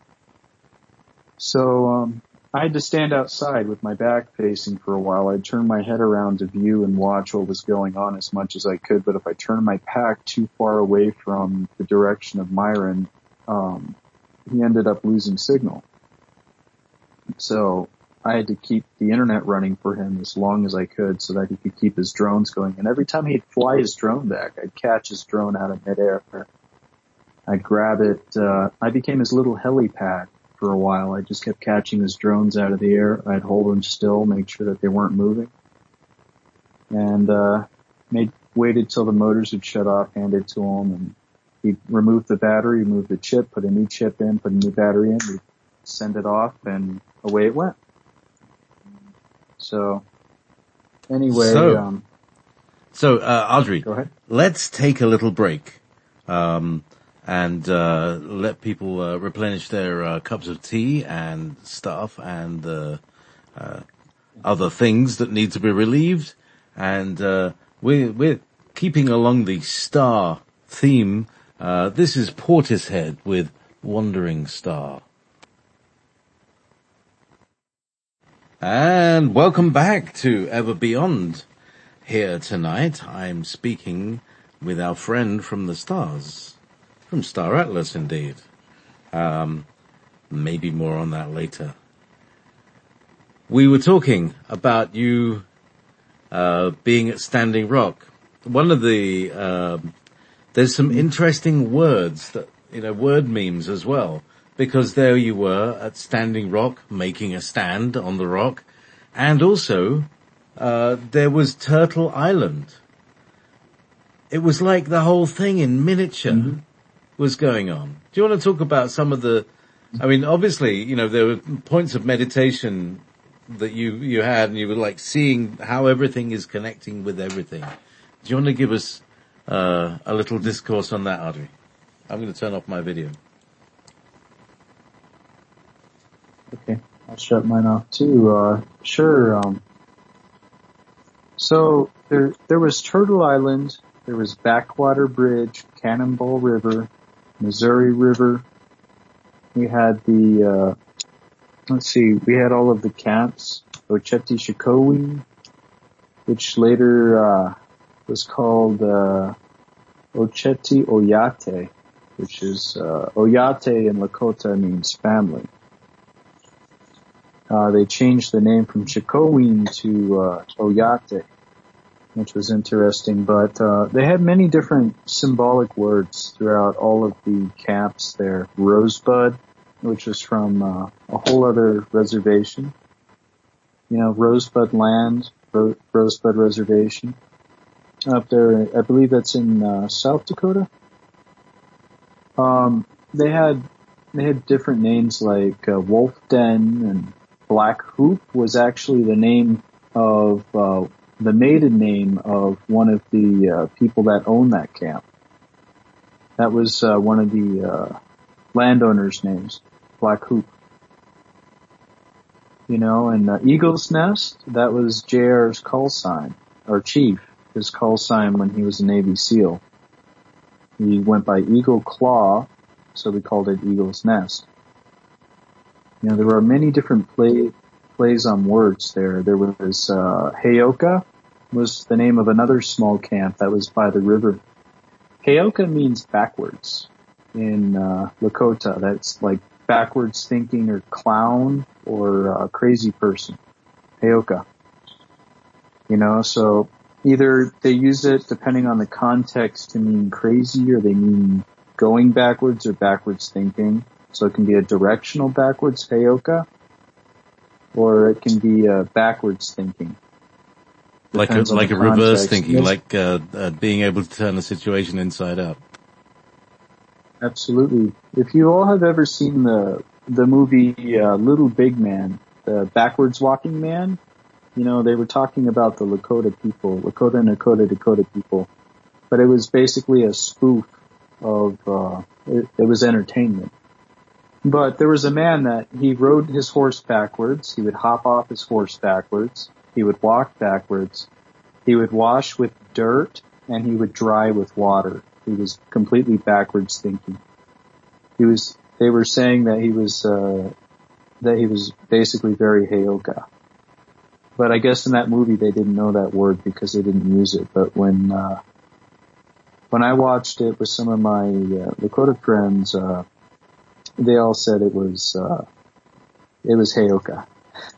So um I had to stand outside with my back facing for a while. I'd turn my head around to view and watch what was going on as much as I could, but if I turned my pack too far away from the direction of Myron, um, he ended up losing signal. So I had to keep the internet running for him as long as I could so that he could keep his drones going. And every time he'd fly his drone back, I'd catch his drone out of midair. I'd grab it. Uh, I became his little helipad for a while. I just kept catching his drones out of the air. I'd hold them still, make sure that they weren't moving. And, uh, made, waited till the motors would shut off, hand it to him, and he'd remove the battery, remove the chip, put a new chip in, put a new battery in, we'd send it off, and away it went. So, anyway, so, um, so, uh, Audrey, go ahead. Let's take a little break, um, and, uh, let people, uh, replenish their, uh, cups of tea and stuff and, uh, uh, other things that need to be relieved. And, uh, we're, we're keeping along the star theme. Uh, this is Portishead with Wandering Star. And welcome back to Ever Beyond. Here tonight, I'm speaking with our friend from the stars. From Star Atlas, indeed. Um, maybe more on that later. We were talking about you, uh, being at Standing Rock. One of the, uh, there's some interesting words that, you know, word memes as well. Because there you were at Standing Rock, making a stand on the rock. And also, uh, there was Turtle Island. It was like the whole thing in miniature mm-hmm. was going on. Do you want to talk about some of the, I mean, obviously, you know, there were points of meditation that you, you had, and you were like seeing how everything is connecting with everything. Do you want to give us, uh, a little discourse on that, Audrey? I'm going to turn off my video. Okay, I'll shut mine off too. Uh, sure. Um, so there, there was Turtle Island, there was Backwater Bridge, Cannonball River, Missouri River. We had the, uh, let's see, we had all of the camps, Oceti-Sakowin, which later, uh, was called, uh, Oceti-Oyate, which is, uh, Oyate in Lakota means family. Uh, they changed the name from Sakowin to, uh, Oyate, which was interesting, but, uh, they had many different symbolic words throughout all of the camps there. Rosebud, which was from, uh, a whole other reservation. You know, Rosebud Land, Ro- Rosebud Reservation. Up there, I believe that's in, uh, South Dakota. Um, they had, they had different names like, uh, Wolf Den, and Black Hoop was actually the name of, uh, the maiden name of one of the, uh, people that owned that camp. That was, uh, one of the, uh, landowners' names, Black Hoop. You know, and, uh, Eagle's Nest, that was J R's call sign, or chief, his call sign when he was a Navy SEAL. He went by Eagle Claw, so we called it Eagle's Nest. You know, there were many different play, plays on words there. There was, uh, Heyoka was the name of another small camp that was by the river. Heyoka means backwards in, uh, Lakota. That's like backwards thinking or clown or uh, crazy person. Heyoka. You know, so either they use it depending on the context to mean crazy, or they mean going backwards or backwards thinking. So it can be a directional backwards Heyoka, or it can be a backwards thinking. Like a, like a reverse thinking, yes. like uh, uh, being able to turn a situation inside out. Absolutely. If you all have ever seen the the movie uh, Little Big Man, the backwards walking man, you know, they were talking about the Lakota people, Lakota, Nakota, Dakota people, but it was basically a spoof of, uh, it, it was entertainment. But there was a man that he rode his horse backwards. He would hop off his horse backwards. He would walk backwards. He would wash with dirt, and he would dry with water. He was completely backwards thinking. He was, they were saying that he was, uh, that he was basically very Heyoka. But I guess in that movie they didn't know that word because they didn't use it. But when, uh, when I watched it with some of my, uh, Lakota friends, uh, they all said it was, uh, it was Heyoka.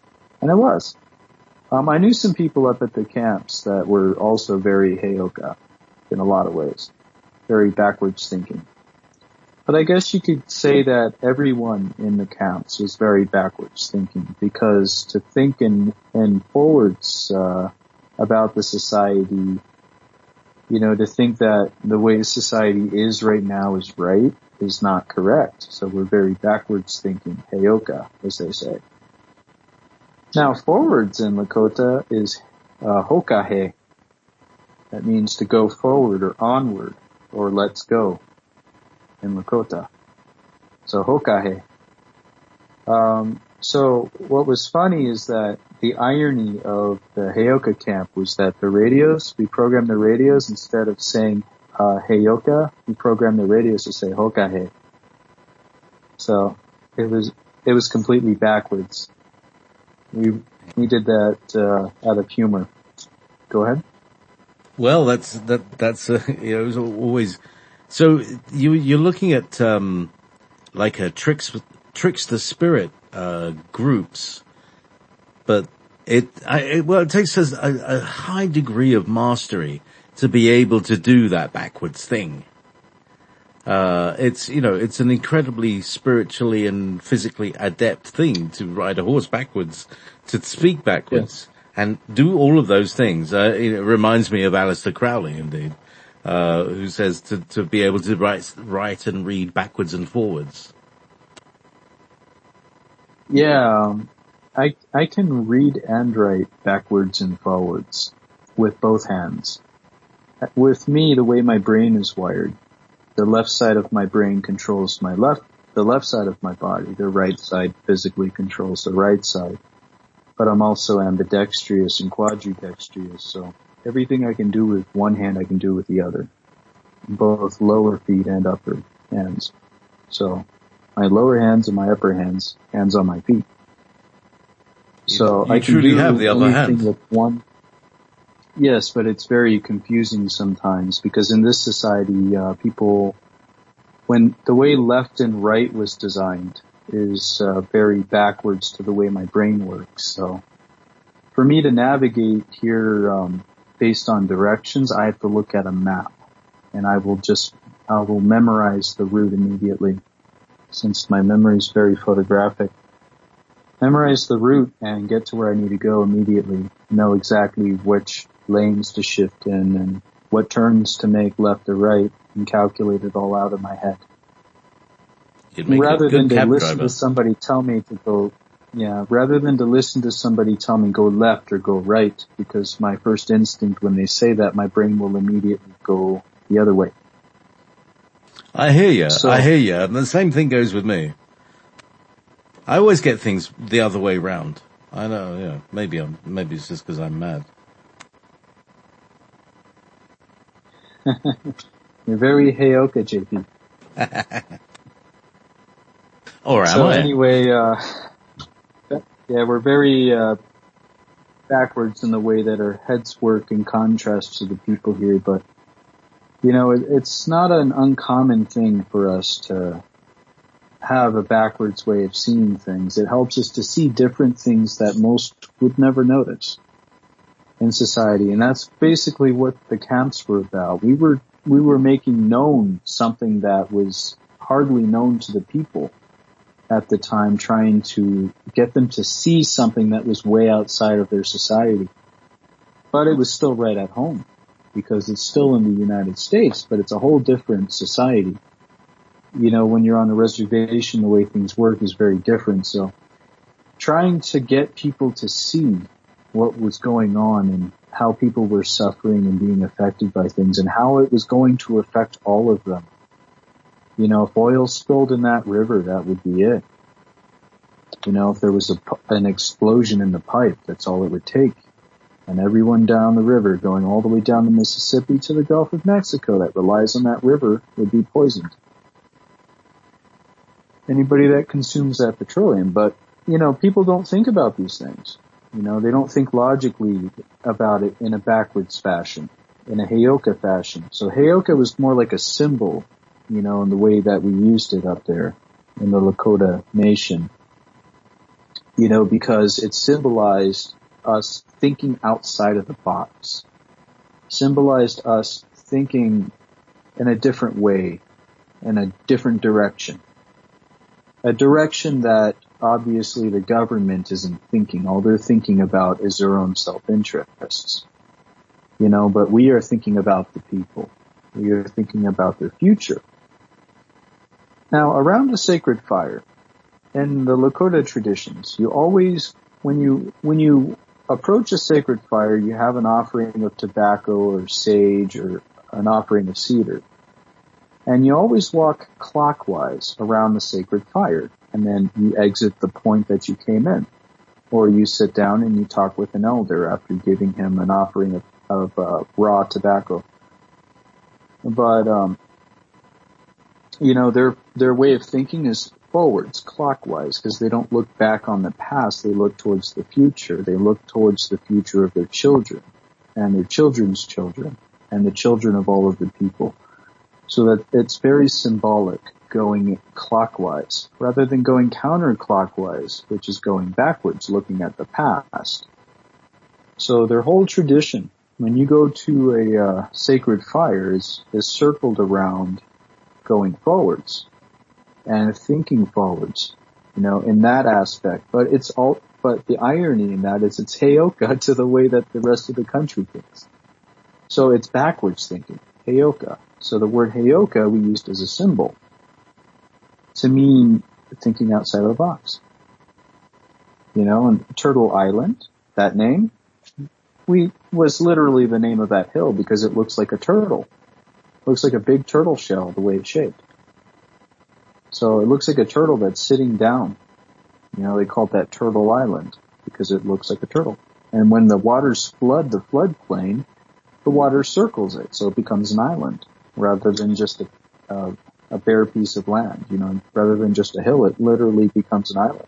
And it was. Um, I knew some people up at the camps that were also very Heyoka in a lot of ways. Very backwards thinking. But I guess you could say that everyone in the camps was very backwards thinking, because to think in, in forwards, uh, about the society, you know, to think that the way society is right now is right is not correct. So we're very backwards thinking, Heyoka, as they say. Now, forwards in Lakota is uh, Hokahe. That means to go forward or onward or let's go in Lakota. So Hokahe. Um, so what was funny is that the irony of the Heyoka camp was that the radios, we programmed the radios instead of saying uh, Heyoka, we programmed the radios to say Hokahe. So it was it was completely backwards. We we did that uh, out of humor. Go ahead. Well, that's that that's uh, you know, it was always so you you're looking at um like a tricks trickster spirit uh groups, but it I it, well it takes us a, a high degree of mastery to be able to do that backwards thing. Uh, it's, you know, it's an incredibly spiritually and physically adept thing to ride a horse backwards, to speak backwards, yes, and do all of those things. Uh, it reminds me of Aleister Crowley, indeed, uh, who says to, to be able to write, write and read backwards and forwards. Yeah, um, I, I can read and write backwards and forwards with both hands. With me, the way my brain is wired, the left side of my brain controls my left, the left side of my body. The right side physically controls the right side. But I'm also ambidextrous and quadridextrous, so everything I can do with one hand, I can do with the other. Both lower feet and upper hands. So my lower hands and my upper hands, hands on my feet. So you, you I can truly do have the upper anything hand. with one. Yes, but it's very confusing sometimes because in this society, uh, people, when the way left and right was designed is uh, very backwards to the way my brain works. So for me to navigate here, um, based on directions, I have to look at a map and I will just, I will memorize the route immediately since my memory is very photographic. Memorize the route and get to where I need to go immediately. Know exactly which lanes to shift in and what turns to make left or right and calculate it all out in my head. Rather than to listen to somebody tell me to go, yeah, rather than to listen to somebody tell me go left or go right, because my first instinct when they say that, my brain will immediately go the other way. I hear you. So, I hear you. And the same thing goes with me. I always get things the other way round. I know, yeah. Maybe I'm, maybe it's just because I'm mad. You're very Heyoka, J P. Or am so I? anyway, uh, yeah, we're very, uh, backwards in the way that our heads work in contrast to the people here, but, you know, it, it's not an uncommon thing for us to have a backwards way of seeing things. It helps us to see different things that most would never notice in society. And that's basically what the camps were about. We were, we were making known something that was hardly known to the people at the time, trying to get them to see something that was way outside of their society. But it was still right at home because it's still in the United States, but it's a whole different society. You know, when you're on a reservation, the way things work is very different. So trying to get people to see what was going on and how people were suffering and being affected by things and how it was going to affect all of them. You know, if oil spilled in that river, that would be it. You know, if there was a, an explosion in the pipe, that's all it would take. And everyone down the river, going all the way down the Mississippi to the Gulf of Mexico that relies on that river would be poisoned. Anybody that consumes that petroleum. But, you know, people don't think about these things. You know, they don't think logically about it in a backwards fashion, in a Heyoka fashion. So Heyoka was more like a symbol, you know, in the way that we used it up there in the Lakota Nation. you know, because it symbolized us thinking outside of the box, symbolized us thinking in a different way, in a different direction, a direction that obviously the government isn't thinking. All they're thinking about is their own self-interests, you know, but we are thinking about the people. We are thinking about their future. Now, around a sacred fire, in the Lakota traditions, you always, when you, when you approach a sacred fire, you have an offering of tobacco or sage or an offering of cedar. And you always walk clockwise around the sacred fire, and then you exit the point that you came in. Or you sit down and you talk with an elder after giving him an offering of, of uh, raw tobacco. But, um, you know, their, their way of thinking is forwards, clockwise, because they don't look back on the past, they look towards the future. They look towards the future of their children, and their children's children, and the children of all of the people. So that it's very symbolic going clockwise, rather than going counterclockwise, which is going backwards, looking at the past. So their whole tradition, when you go to a uh, sacred fire, is, is circled around going forwards and thinking forwards, you know, in that aspect. But it's all, but the irony in that is it's heyoka to the way that the rest of the country thinks. So it's backwards thinking, heyoka. So the word heyoka we used as a symbol to mean thinking outside of the box. You know, and Turtle Island, that name, we, was literally the name of that hill because it looks like a turtle. It looks like a big turtle shell, the way it's shaped. So it looks like a turtle that's sitting down. You know, they call it that Turtle Island because it looks like a turtle. And when the waters flood the floodplain, the water circles it, so it becomes an island rather than just a, uh, a bare piece of land. You know, rather than just a hill, it literally becomes an island.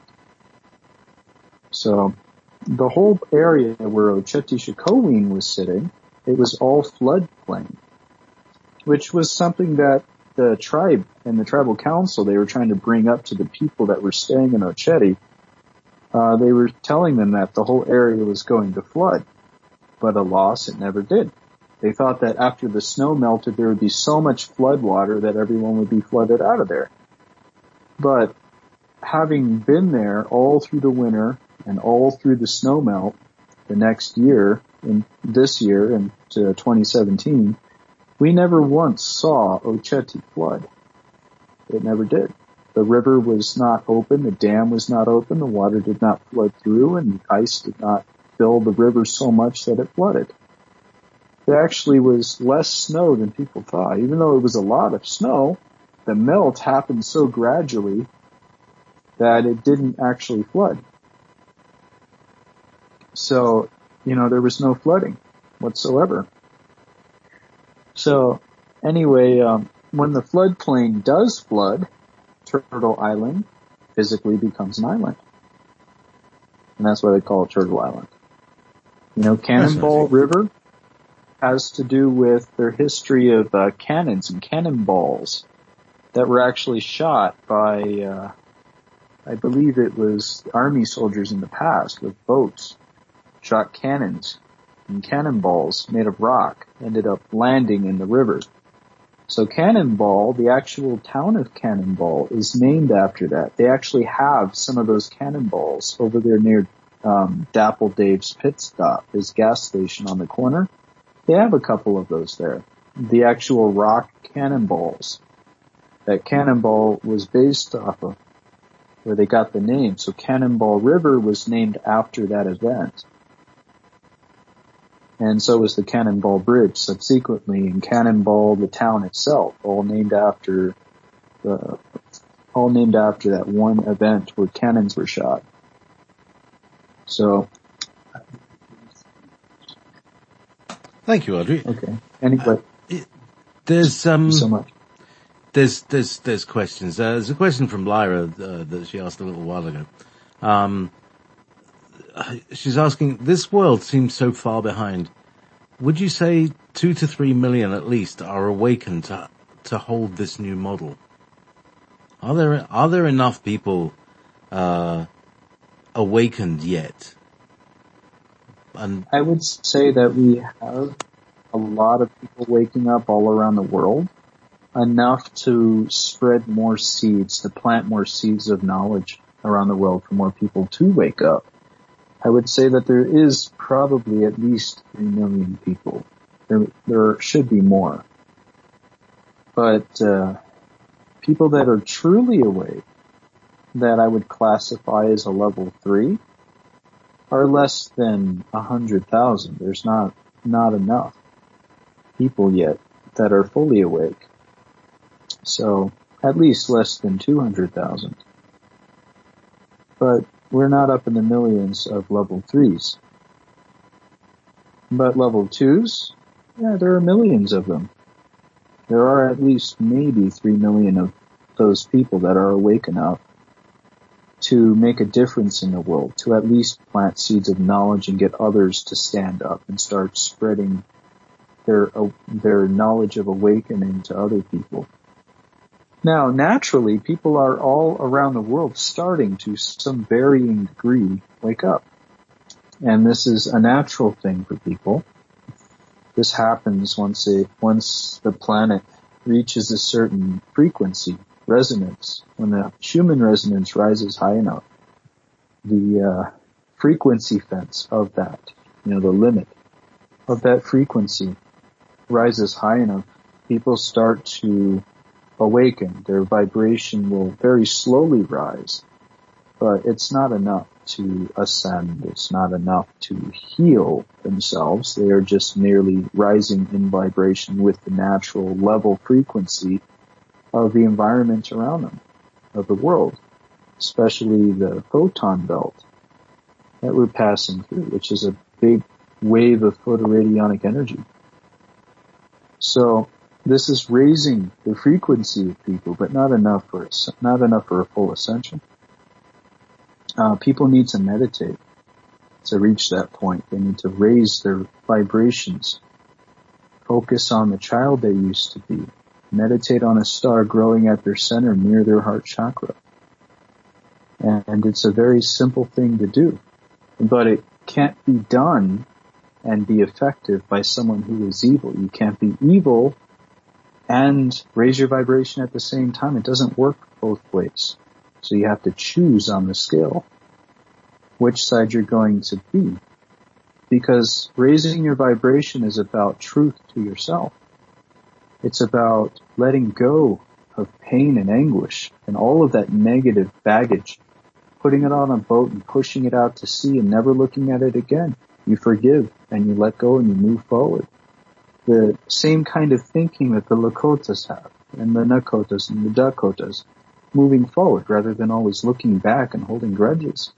So the whole area where Oceti-Sakowin was sitting, it was all floodplain, which was something that the tribe and the tribal council, they were trying to bring up to the people that were staying in Oceti. Uh, they were telling them that the whole area was going to flood, but alas, it never did. They thought that after the snow melted, there would be so much flood water that everyone would be flooded out of there. But having been there all through the winter and all through the snow melt the next year, in this year, into twenty seventeen, we never once saw Oceti flood. It never did. The river was not open, the dam was not open, the water did not flood through, and the ice did not fill the river so much that it flooded. There actually was less snow than people thought. Even though it was a lot of snow, the melt happened so gradually that it didn't actually flood. So, you know, there was no flooding whatsoever. So, anyway, um, when the floodplain does flood, Turtle Island physically becomes an island. And that's why they call it Turtle Island. You know, Cannonball River has to do with their history of uh, cannons and cannonballs that were actually shot by, uh, I believe it was army soldiers in the past with boats, shot cannons and cannonballs made of rock, ended up landing in the river. So Cannonball, the actual town of Cannonball, is named after that. They actually have some of those cannonballs over there near um, Dapple Dave's pit stop, his gas station on the corner. They have a couple of those there. The actual rock cannonballs that Cannonball was based off of, where they got the name. So Cannonball River was named after that event. And so was the Cannonball Bridge subsequently, and Cannonball, the town itself, all named after the, all named after that one event where cannons were shot. So. Thank you, Audrey. Okay. Anyway. Uh, there's, um, Thank you so much. There's, there's, there's questions. Uh, there's a question from Lyra, uh, that she asked a little while ago. Um, she's asking, this world seems so far behind. Would you say two to three million at least are awakened to, to hold this new model? Are there, are there enough people, uh, awakened yet. And I would say that we have a lot of people waking up all around the world, enough to spread more seeds, to plant more seeds of knowledge around the world for more people to wake up. I would say that there is probably at least three million people. There, there should be more. But uh, people that are truly awake, that I would classify as a level three, are less than a hundred thousand. There's not not enough people yet that are fully awake. So at least less than two hundred thousand. But we're not up in the millions of level threes. But level twos, yeah, there are millions of them. There are at least maybe three million of those people that are awake enough to make a difference in the world, to at least plant seeds of knowledge and get others to stand up and start spreading their uh, their knowledge of awakening to other people. Now, naturally, people are all around the world starting to some varying degree wake up. And this is a natural thing for people. This happens once it, once the planet reaches a certain frequency, resonance. When the human resonance rises high enough, the uh, frequency fence of that, you know, the limit of that frequency rises high enough, people start to awaken. Their vibration will very slowly rise, but it's not enough to ascend. It's not enough to heal themselves. They are just merely rising in vibration with the natural level frequency of the environment around them, of the world, especially the photon belt that we're passing through, which is a big wave of photoradionic energy. So this is raising the frequency of people, but not enough for not enough for a full ascension. Uh, people need to meditate to reach that point. They need to raise their vibrations, focus on the child they used to be, meditate on a star growing at their center near their heart chakra. And it's a very simple thing to do, but it can't be done and be effective by someone who is evil. You can't be evil and raise your vibration at the same time. It doesn't work both ways. So you have to choose on the scale which side you're going to be. Because raising your vibration is about truth to yourself. It's about letting go of pain and anguish and all of that negative baggage, putting it on a boat and pushing it out to sea and never looking at it again. You forgive and you let go and you move forward. The same kind of thinking that the Lakotas have, and the Nakotas and the Dakotas, moving forward rather than always looking back and holding grudges.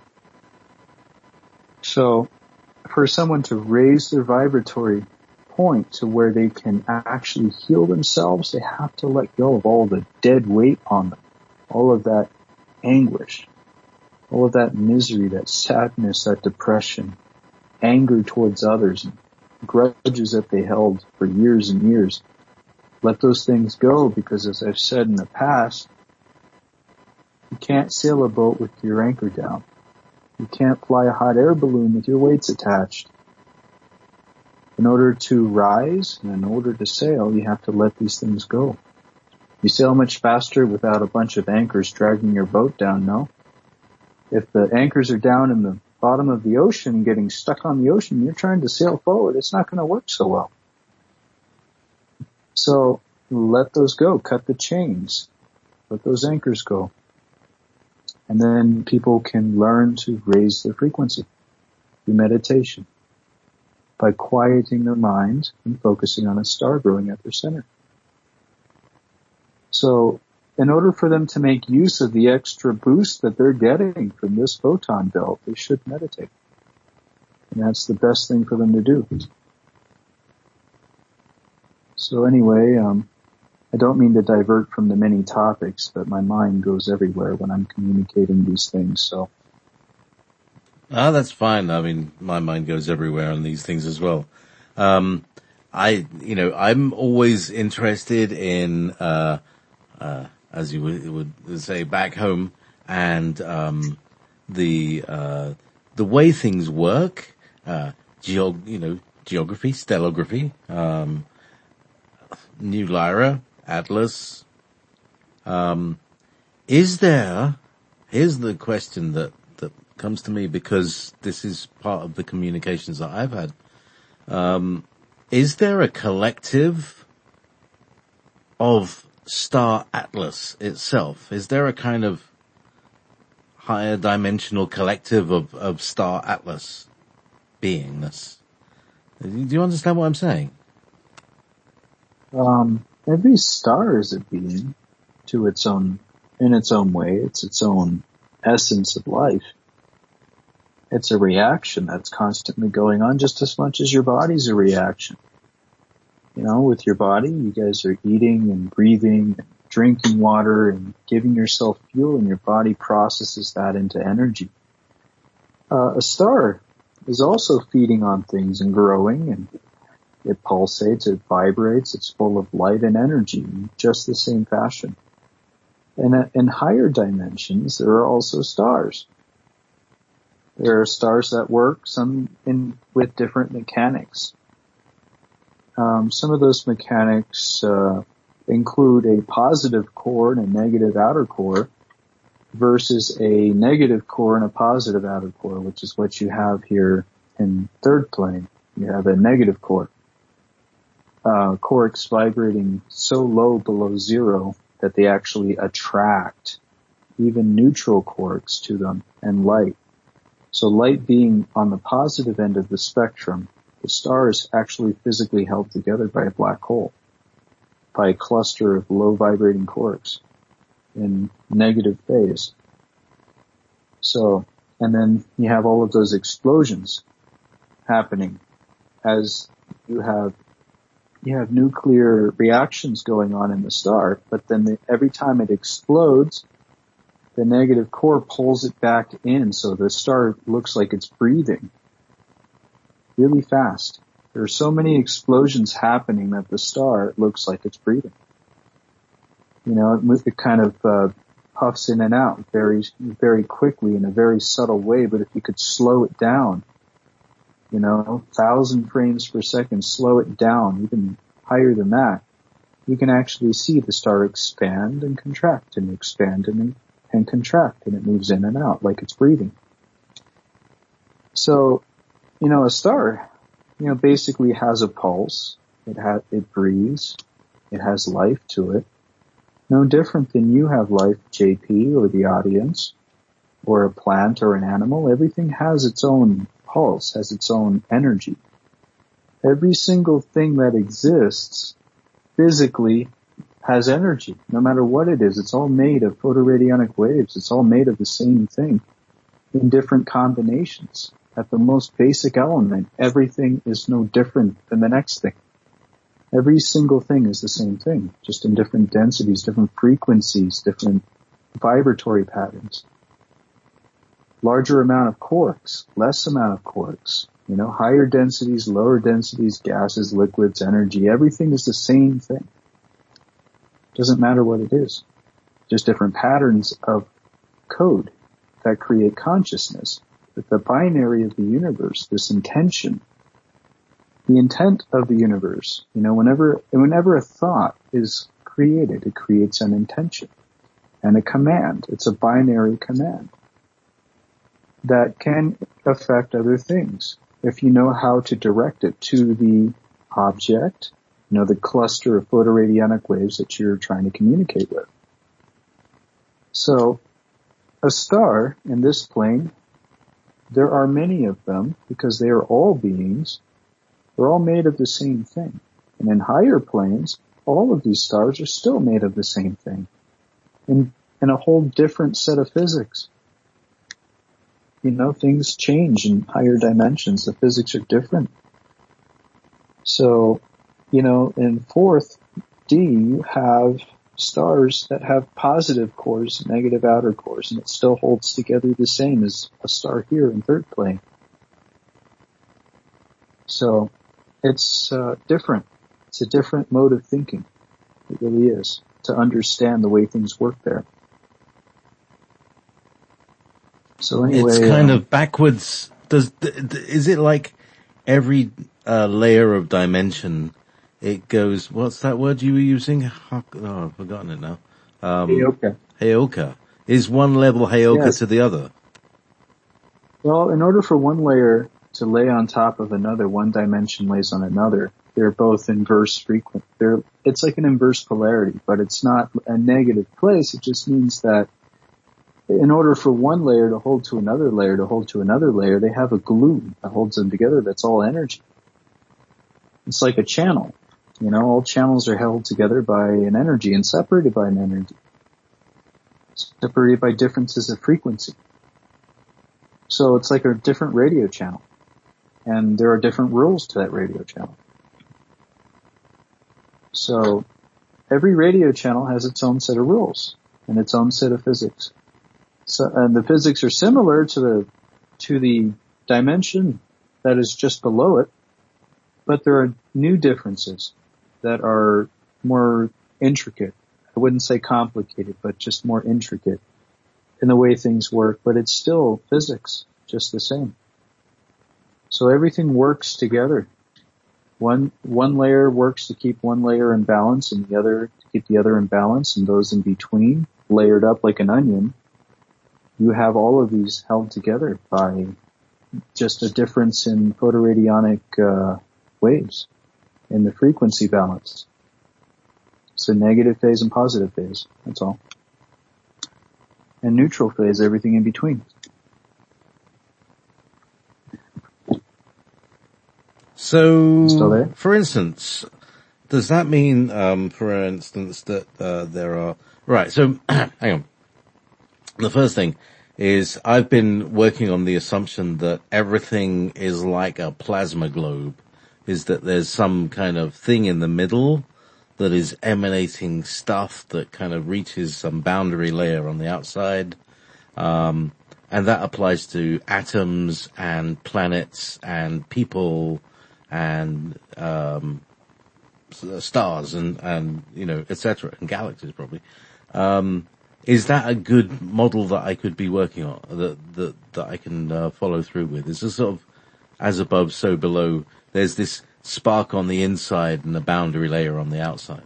So, for someone to raise their vibratory point to where they can actually heal themselves, they have to let go of all the dead weight on them, all of that anguish, all of that misery, that sadness, that depression, anger towards others, and grudges that they held for years and years. Let those things go, because as I've said in the past, you can't sail a boat with your anchor down. You can't fly a hot air balloon with your weights attached. In order to rise and in order to sail, you have to let these things go. You sail much faster without a bunch of anchors dragging your boat down, no? If the anchors are down in the bottom of the ocean, getting stuck on the ocean, you're trying to sail forward, it's not going to work so well. So let those go. Cut the chains. Let those anchors go. And then people can learn to raise their frequency through meditation by quieting their mind and focusing on a star growing at their center. So in order for them to make use of the extra boost that they're getting from this photon belt, they should meditate. And that's the best thing for them to do. So anyway, um, I don't mean to divert from the many topics, but my mind goes everywhere when I'm communicating these things, so. Ah, that's fine. I mean, my mind goes everywhere on these things as well. Um, I, you know, I'm always interested in, uh, uh, as you would, would say, back home, and um, the, uh, the way things work, uh, geog, you know, geography, stellography, um, New Lyra, Atlas. Um, is there, here's the question that, that comes to me because this is part of the communications that I've had. Um, is there a collective of Star Atlas itself? Is there a kind of higher dimensional collective of, of Star Atlas beingness? Do you understand what I'm saying? Um, every star is a being to its own, in its own way. It's its own essence of life. It's a reaction that's constantly going on just as much as your body's a reaction. You know, with your body, you guys are eating and breathing and drinking water and giving yourself fuel, and your body processes that into energy. Uh, a star is also feeding on things and growing, and it pulsates, it vibrates, it's full of light and energy in just the same fashion. And uh, in higher dimensions, there are also stars. There are stars that work, some in with different mechanics. Um, some of those mechanics uh, include a positive core and a negative outer core versus a negative core and a positive outer core, which is what you have here in third plane. You have a negative core. Uh, quarks vibrating so low below zero that they actually attract even neutral quarks to them and light. So light being on the positive end of the spectrum, the star is actually physically held together by a black hole, by a cluster of low vibrating quarks in negative phase. So, and then you have all of those explosions happening as you have, you have nuclear reactions going on in the star, but then the, every time it explodes, the negative core pulls it back in, so the star looks like it's breathing really fast. There are so many explosions happening that the star looks like it's breathing. You know, it, it kind of uh, puffs in and out very, very quickly in a very subtle way, but if you could slow it down, you know, thousand frames per second, slow it down, even higher than that, you can actually see the star expand and contract and expand and and contract, and it moves in and out like it's breathing. So, you know, a star, you know, basically has a pulse. It has, it breathes. It has life to it. No different than you have life, J P, or the audience, or a plant or an animal. Everything has its own pulse, has its own energy. Every single thing that exists physically has energy, no matter what it is. It's all made of photoradionic waves. It's all made of the same thing in different combinations. At the most basic element, everything is no different than the next thing. Every single thing is the same thing, just in different densities, different frequencies, different vibratory patterns. Larger amount of quarks, less amount of quarks, you know, higher densities, lower densities, gases, liquids, energy, everything is the same thing. Doesn't matter what it is. Just different patterns of code that create consciousness. But the binary of the universe, this intention, the intent of the universe, you know, whenever, whenever a thought is created, it creates an intention and a command. It's a binary command that can affect other things if you know how to direct it to the object, you know, the cluster of photoradionic waves that you're trying to communicate with. So, a star in this plane, there are many of them because they are all beings. They're all made of the same thing. And in higher planes, all of these stars are still made of the same thing in, in a whole different set of physics. You know, things change in higher dimensions. The physics are different. So, you know, in fourth D, you have stars that have positive cores, negative outer cores, and it still holds together the same as a star here in third plane. So, it's uh, different. It's a different mode of thinking. It really is, to understand the way things work there. So anyway, it's kind um, of backwards. Does is it like every uh, layer of dimension? It goes. What's that word you were using? Oh, I've forgotten it now. Um, Heyoka. Heyoka. Is one level Heyoka Yes. to the other? Well, in order for one layer to lay on top of another, one dimension lays on another. They're both inverse frequent. They're, it's like an inverse polarity, but it's not a negative place. It just means that in order for one layer to hold to another layer to hold to another layer, they have a glue that holds them together. That's all energy. It's like a channel. You know, all channels are held together by an energy and separated by an energy. Separated by differences of frequency. So it's like a different radio channel. And there are different rules to that radio channel. So every radio channel has its own set of rules and its own set of physics. So, and the physics are similar to the, to the dimension that is just below it, but there are new differences that are more intricate. I wouldn't say complicated, but just more intricate in the way things work, but it's still physics, just the same. So everything works together. One, one layer works to keep one layer in balance and the other to keep the other in balance, and those in between, layered up like an onion. You have all of these held together by just a difference in photoradionic, uh, waves in the frequency balance. It's a negative phase and positive phase. That's all. And neutral phase, everything in between. So, for instance, does that mean, um, for instance, that uh, there are right? So, hang on. The first thing is I've been working on the assumption that everything is like a plasma globe, is that there's some kind of thing in the middle that is emanating stuff that kind of reaches some boundary layer on the outside. Um, and that applies to atoms and planets and people and, um, stars and, and, you know, et cetera, and galaxies probably. Um, is that a good model that I could be working on, that, that, that I can, uh, follow through with? Is this sort of as above, so below? There's this spark on the inside and a boundary layer on the outside.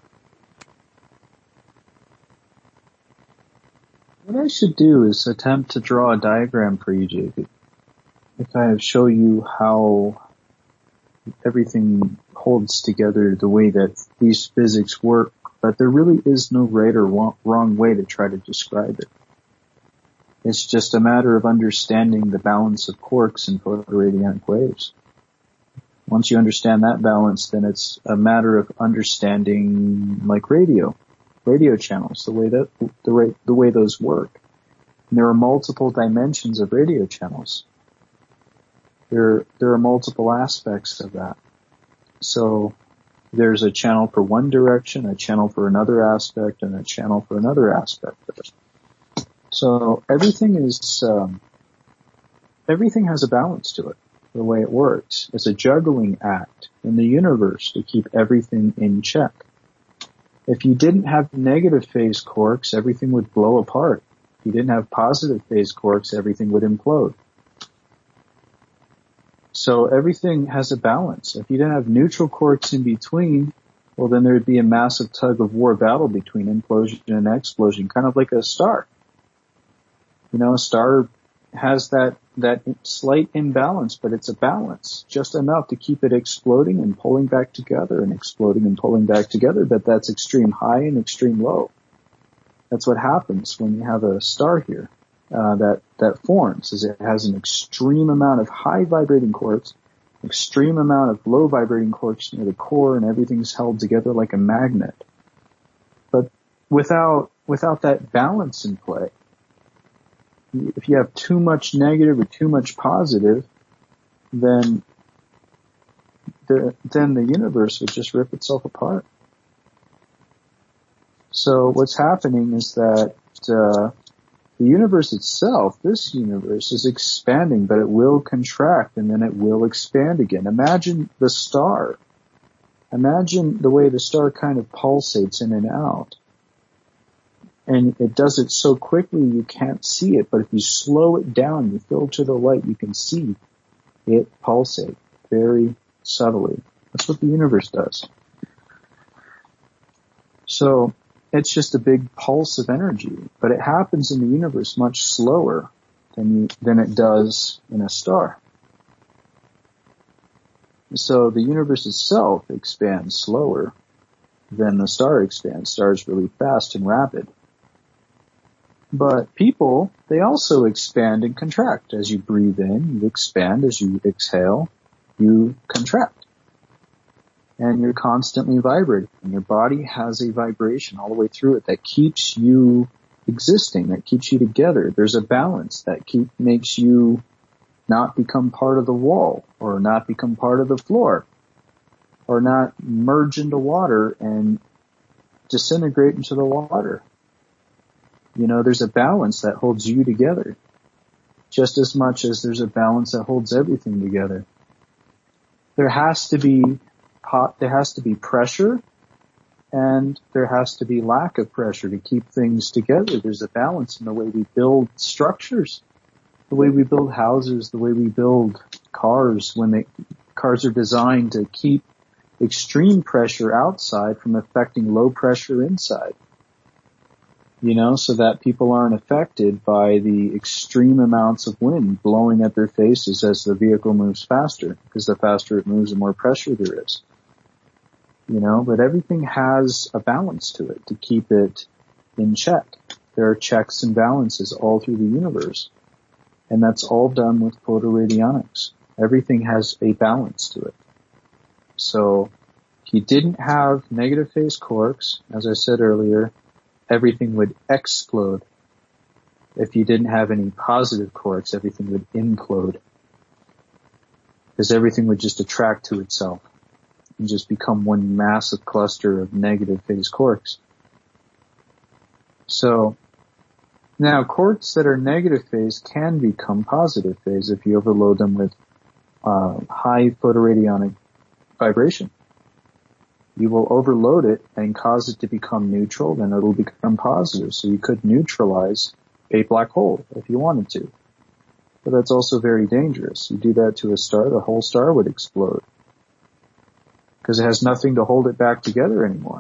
What I should do is attempt to draw a diagram for you, J P. To kind of show you how everything holds together the way that these physics work, but there really is no right or wrong way to try to describe it. It's just a matter of understanding the balance of quarks and photoradionic waves. Once you understand that balance, then it's a matter of understanding like radio, radio channels, the way that, the way, the way those work. And there are multiple dimensions of radio channels. There, there are multiple aspects of that. So there's a channel for one direction, a channel for another aspect, and a channel for another aspect of it. So everything is, um, everything has a balance to it. The way it works. It's a juggling act in the universe to keep everything in check. If you didn't have negative phase quarks, everything would blow apart. If you didn't have positive phase quarks, everything would implode. So everything has a balance. If you didn't have neutral quarks in between, well then there would be a massive tug of war battle between implosion and explosion, kind of like a star. You know, a star has that that slight imbalance, but it's a balance, just enough to keep it exploding and pulling back together and exploding and pulling back together, but that's extreme high and extreme low. That's what happens when you have a star here, uh, that, that forms, is it has an extreme amount of high vibrating quarks, extreme amount of low vibrating quarks near the core, and everything's held together like a magnet. But without, without that balance in play, if you have too much negative or too much positive, then the, then the universe would just rip itself apart. So what's happening is that, uh, the universe itself, this universe, is expanding, but it will contract and then it will expand again. Imagine the star. Imagine the way the star kind of pulsates in and out. And it does it so quickly you can't see it, but if you slow it down, you filter the light, you can see it pulsate very subtly. That's what the universe does. So it's just a big pulse of energy, but it happens in the universe much slower than you, than it does in a star. So the universe itself expands slower than the star expands. Stars really fast and rapid. But people, they also expand and contract. As you breathe in, you expand. As you exhale, you contract. And you're constantly vibrating. And your body has a vibration all the way through it that keeps you existing, that keeps you together. There's a balance that keep, makes you not become part of the wall, or not become part of the floor, or not merge into water and disintegrate into the water. You know, there's a balance that holds you together, just as much as there's a balance that holds everything together. There has to be hot, there has to be pressure, and there has to be lack of pressure to keep things together. There's a balance in the way we build structures, the way we build houses, the way we build cars. When they, cars are designed to keep extreme pressure outside from affecting low pressure inside. You know, so that people aren't affected by the extreme amounts of wind blowing at their faces as the vehicle moves faster, because the faster it moves, the more pressure there is. You know, but everything has a balance to it to keep it in check. There are checks and balances all through the universe. And that's all done with photoradionics. Everything has a balance to it. So, if you didn't have negative phase quarks, as I said earlier, everything would explode. If you didn't have any positive quarks, everything would implode. Because everything would just attract to itself and just become one massive cluster of negative phase quarks. So, now quarks that are negative phase can become positive phase if you overload them with uh, high photoradionic vibration. You will overload it and cause it to become neutral, then it'll become positive. So you could neutralize a black hole if you wanted to. But that's also very dangerous. You do that to a star, the whole star would explode. Because it has nothing to hold it back together anymore.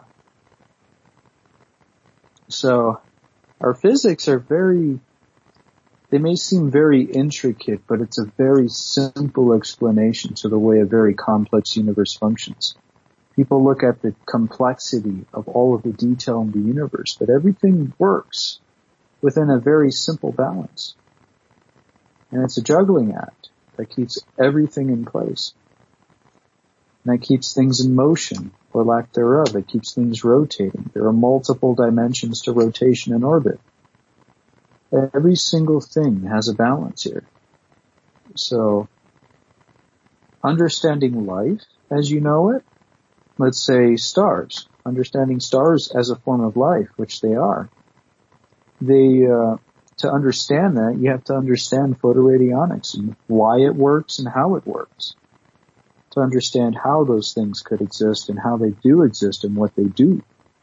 So, our physics are very, they may seem very intricate, but it's a very simple explanation to the way a very complex universe functions. People look at the complexity of all of the detail in the universe, but everything works within a very simple balance. And it's a juggling act that keeps everything in place. And that keeps things in motion, or lack thereof. It keeps things rotating. There are multiple dimensions to rotation and orbit. Every single thing has a balance here. So, understanding life as you know it, let's say stars, understanding stars as a form of life, which they are. They, uh, to understand that, you have to understand photoradionics and why it works and how it works. To understand how those things could exist and how they do exist and what they do.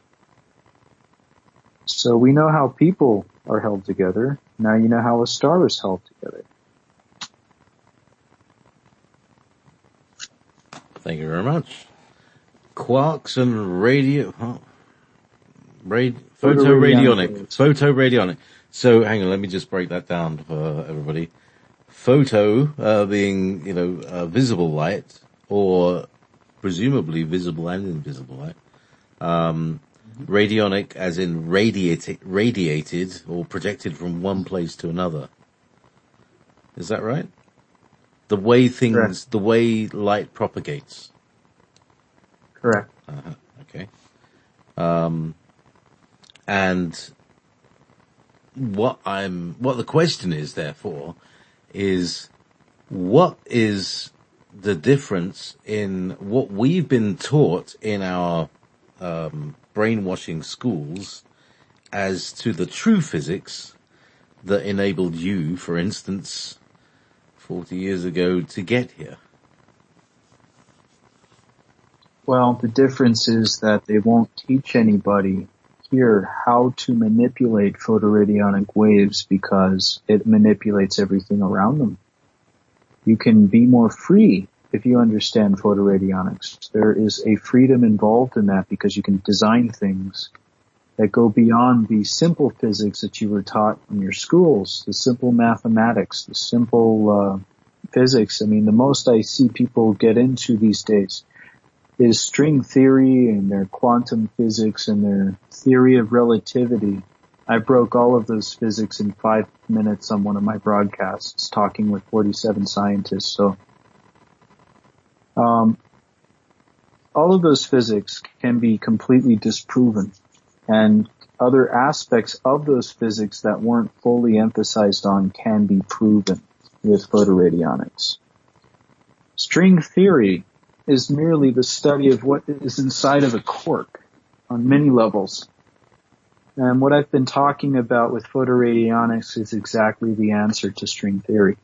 So we know how people are held together. Now you know how a star is held together. Thank you very much. Quarks and radio, huh? Rad, photoradionic, photoradionic. So hang on, let me just break that down for everybody. Photo, uh, being, you know, uh, visible light, or presumably visible and invisible light. Um, radionic as in radiated, radiated or projected from one place to another. Is that right? The way things, Correct. The way light propagates. Correct. Uh-huh. Okay. Um, and what I'm, what the question is, therefore, is what is the difference in what we've been taught in our um, brainwashing schools as to the true physics that enabled you, for instance, forty years ago to get here? Well, the difference is that they won't teach anybody here how to manipulate photoradionic waves because it manipulates everything around them. You can be more free if you understand photoradionics. There is a freedom involved in that because you can design things that go beyond the simple physics that you were taught in your schools, the simple mathematics, the simple uh, physics. I mean, the most I see people get into these days is string theory and their quantum physics and their theory of relativity. I broke all of those physics in five minutes on one of my broadcasts talking with forty-seven scientists. So, um, all of those physics can be completely disproven, and other aspects of those physics that weren't fully emphasized on can be proven with photoradionics. String theory is merely the study of what is inside of a cork on many levels. And what I've been talking about with photoradionics is exactly the answer to string theory.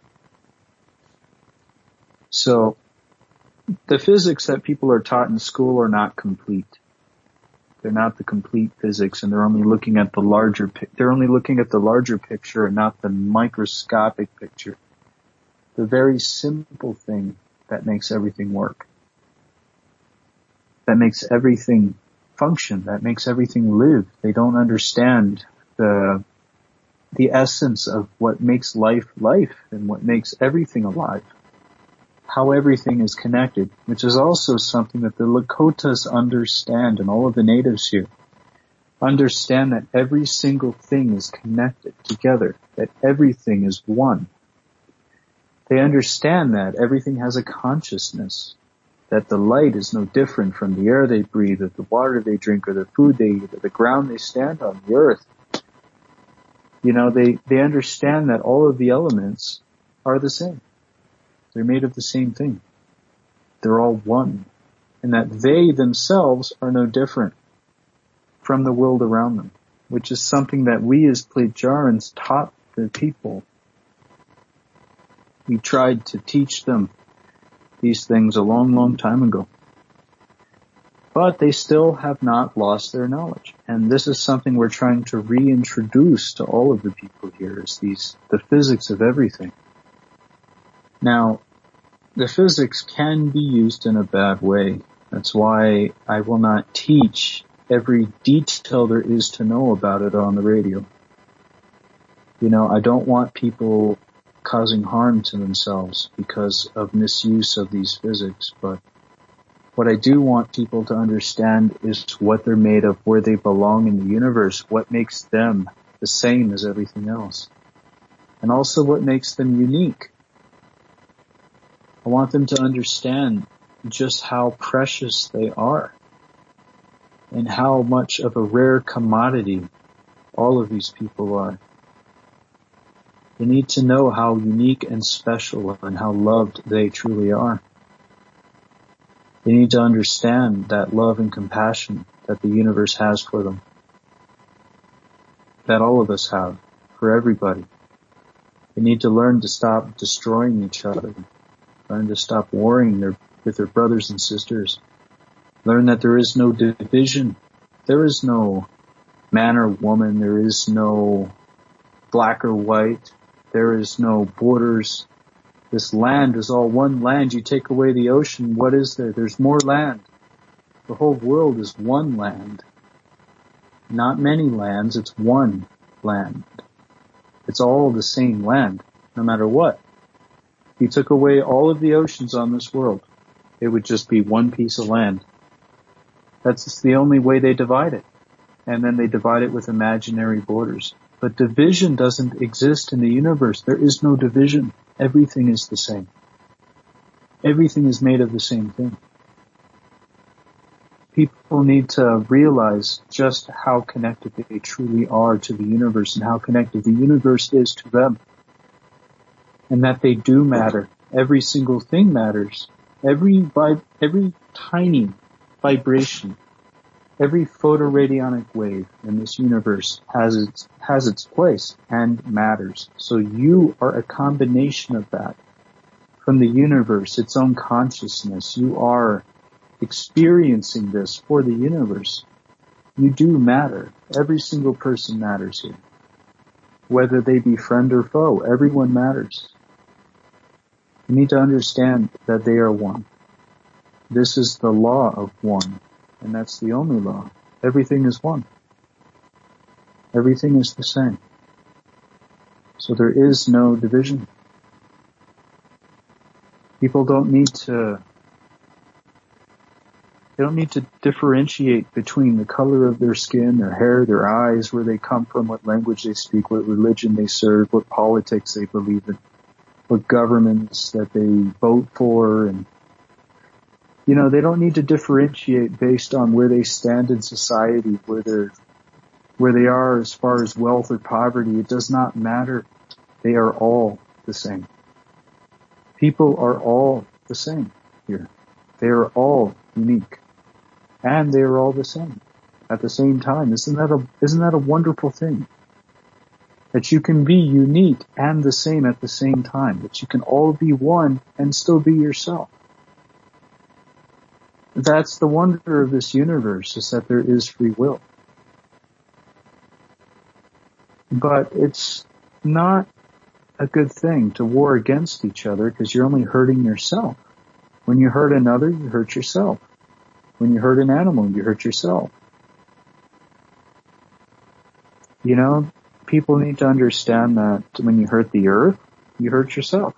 So, the physics that people are taught in school are not complete. They're not the complete physics, and they're only looking at the larger, they're only looking at the larger picture and not the microscopic picture. The very simple thing that makes everything work. That makes everything function, that makes everything live. They don't understand the the essence of what makes life life and what makes everything alive. How everything is connected, which is also something that the Lakotas understand, and all of the natives here understand that every single thing is connected together, that everything is one. They understand that everything has a consciousness, that the light is no different from the air they breathe, or the water they drink, or the food they eat, or the ground they stand on, the earth. You know, they, they understand that all of the elements are the same. They're made of the same thing. They're all one. And that they themselves are no different from the world around them, which is something that we as Plejarans taught the people. We tried to teach them these things a long, long time ago. But they still have not lost their knowledge. And this is something we're trying to reintroduce to all of the people here, is these, the physics of everything. Now, the physics can be used in a bad way. That's why I will not teach every detail there is to know about it on the radio. You know, I don't want people causing harm to themselves because of misuse of these physics, but what I do want people to understand is what they're made of, where they belong in the universe, what makes them the same as everything else, and also what makes them unique. I want them to understand just how precious they are and how much of a rare commodity all of these people are. They need to know how unique and special and how loved they truly are. They need to understand that love and compassion that the universe has for them, that all of us have, for everybody. They need to learn to stop destroying each other, learn to stop warring their, with their brothers and sisters, learn that there is no division, there is no man or woman, there is no black or white, there is no borders. This land is all one land. You take away the ocean, what is there? There's more land. The whole world is one land. Not many lands, it's one land. It's all the same land, no matter what. If you took away all of the oceans on this world, it would just be one piece of land. That's just the only way they divide it. And then they divide it with imaginary borders. But division doesn't exist in the universe. There is no division. Everything is the same. Everything is made of the same thing. People need to realize just how connected they truly are to the universe and how connected the universe is to them. And that they do matter. Every single thing matters. Every vib- every tiny vibration, every photoradionic wave in this universe has its, has its place and matters. So you are a combination of that from the universe, its own consciousness. You are experiencing this for the universe. You do matter. Every single person matters here. Whether they be friend or foe, everyone matters. You need to understand that they are one. This is the law of one, and that's the only law. Everything is one. Everything is the same. So there is no division. People don't need to, they don't need to differentiate between the color of their skin, their hair, their eyes, where they come from, what language they speak, what religion they serve, what politics they believe in, what governments that they vote for, and you know, they don't need to differentiate based on where they stand in society, where they're, where they are as far as wealth or poverty. It does not matter. They are all the same. People are all the same here. They are all unique. And they are all the same at the same time. Isn't that a, isn't that a wonderful thing? That you can be unique and the same at the same time. That you can all be one and still be yourself. That's the wonder of this universe, is that there is free will. But it's not a good thing to war against each other, because you're only hurting yourself. When you hurt another, you hurt yourself. When you hurt an animal, you hurt yourself. You know, people need to understand that when you hurt the earth, you hurt yourself.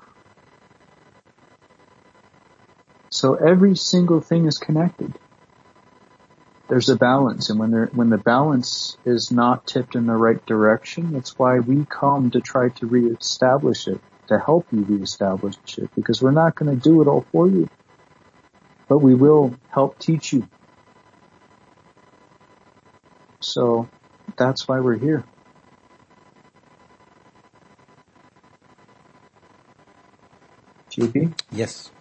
So every single thing is connected. There's a balance, and when there, when the balance is not tipped in the right direction, that's why we come to try to reestablish it, to help you reestablish it, because we're not going to do it all for you, but we will help teach you. So that's why we're here. J P? Yes.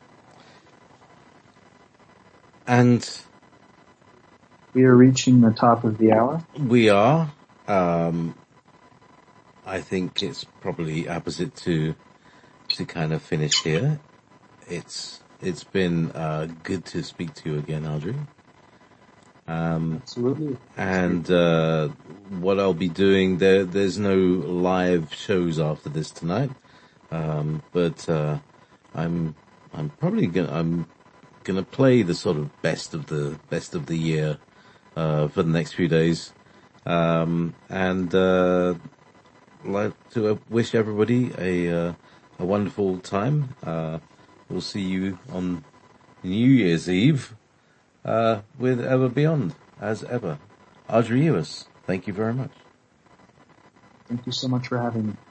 And we are reaching the top of the hour. We are. Um, I think it's probably opposite to to kind of finish here. It's it's been uh, good to speak to you again, Audrey. Um, Absolutely. And uh, what I'll be doing there, there's no live shows after this tonight, um, but uh, I'm I'm probably gonna I'm gonna play the sort of best of the best of the year uh, for the next few days, um, and uh, like to uh, wish everybody a uh, a wonderful time. Uh, we'll see you on New Year's Eve uh, with Ever Beyond as ever. Audrey Ewis, thank you very much. Thank you so much for having me.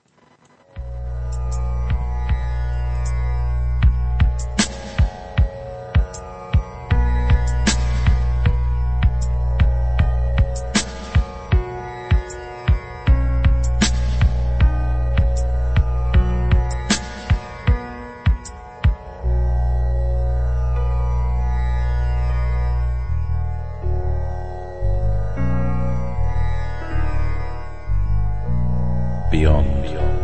Beyond. Beyond.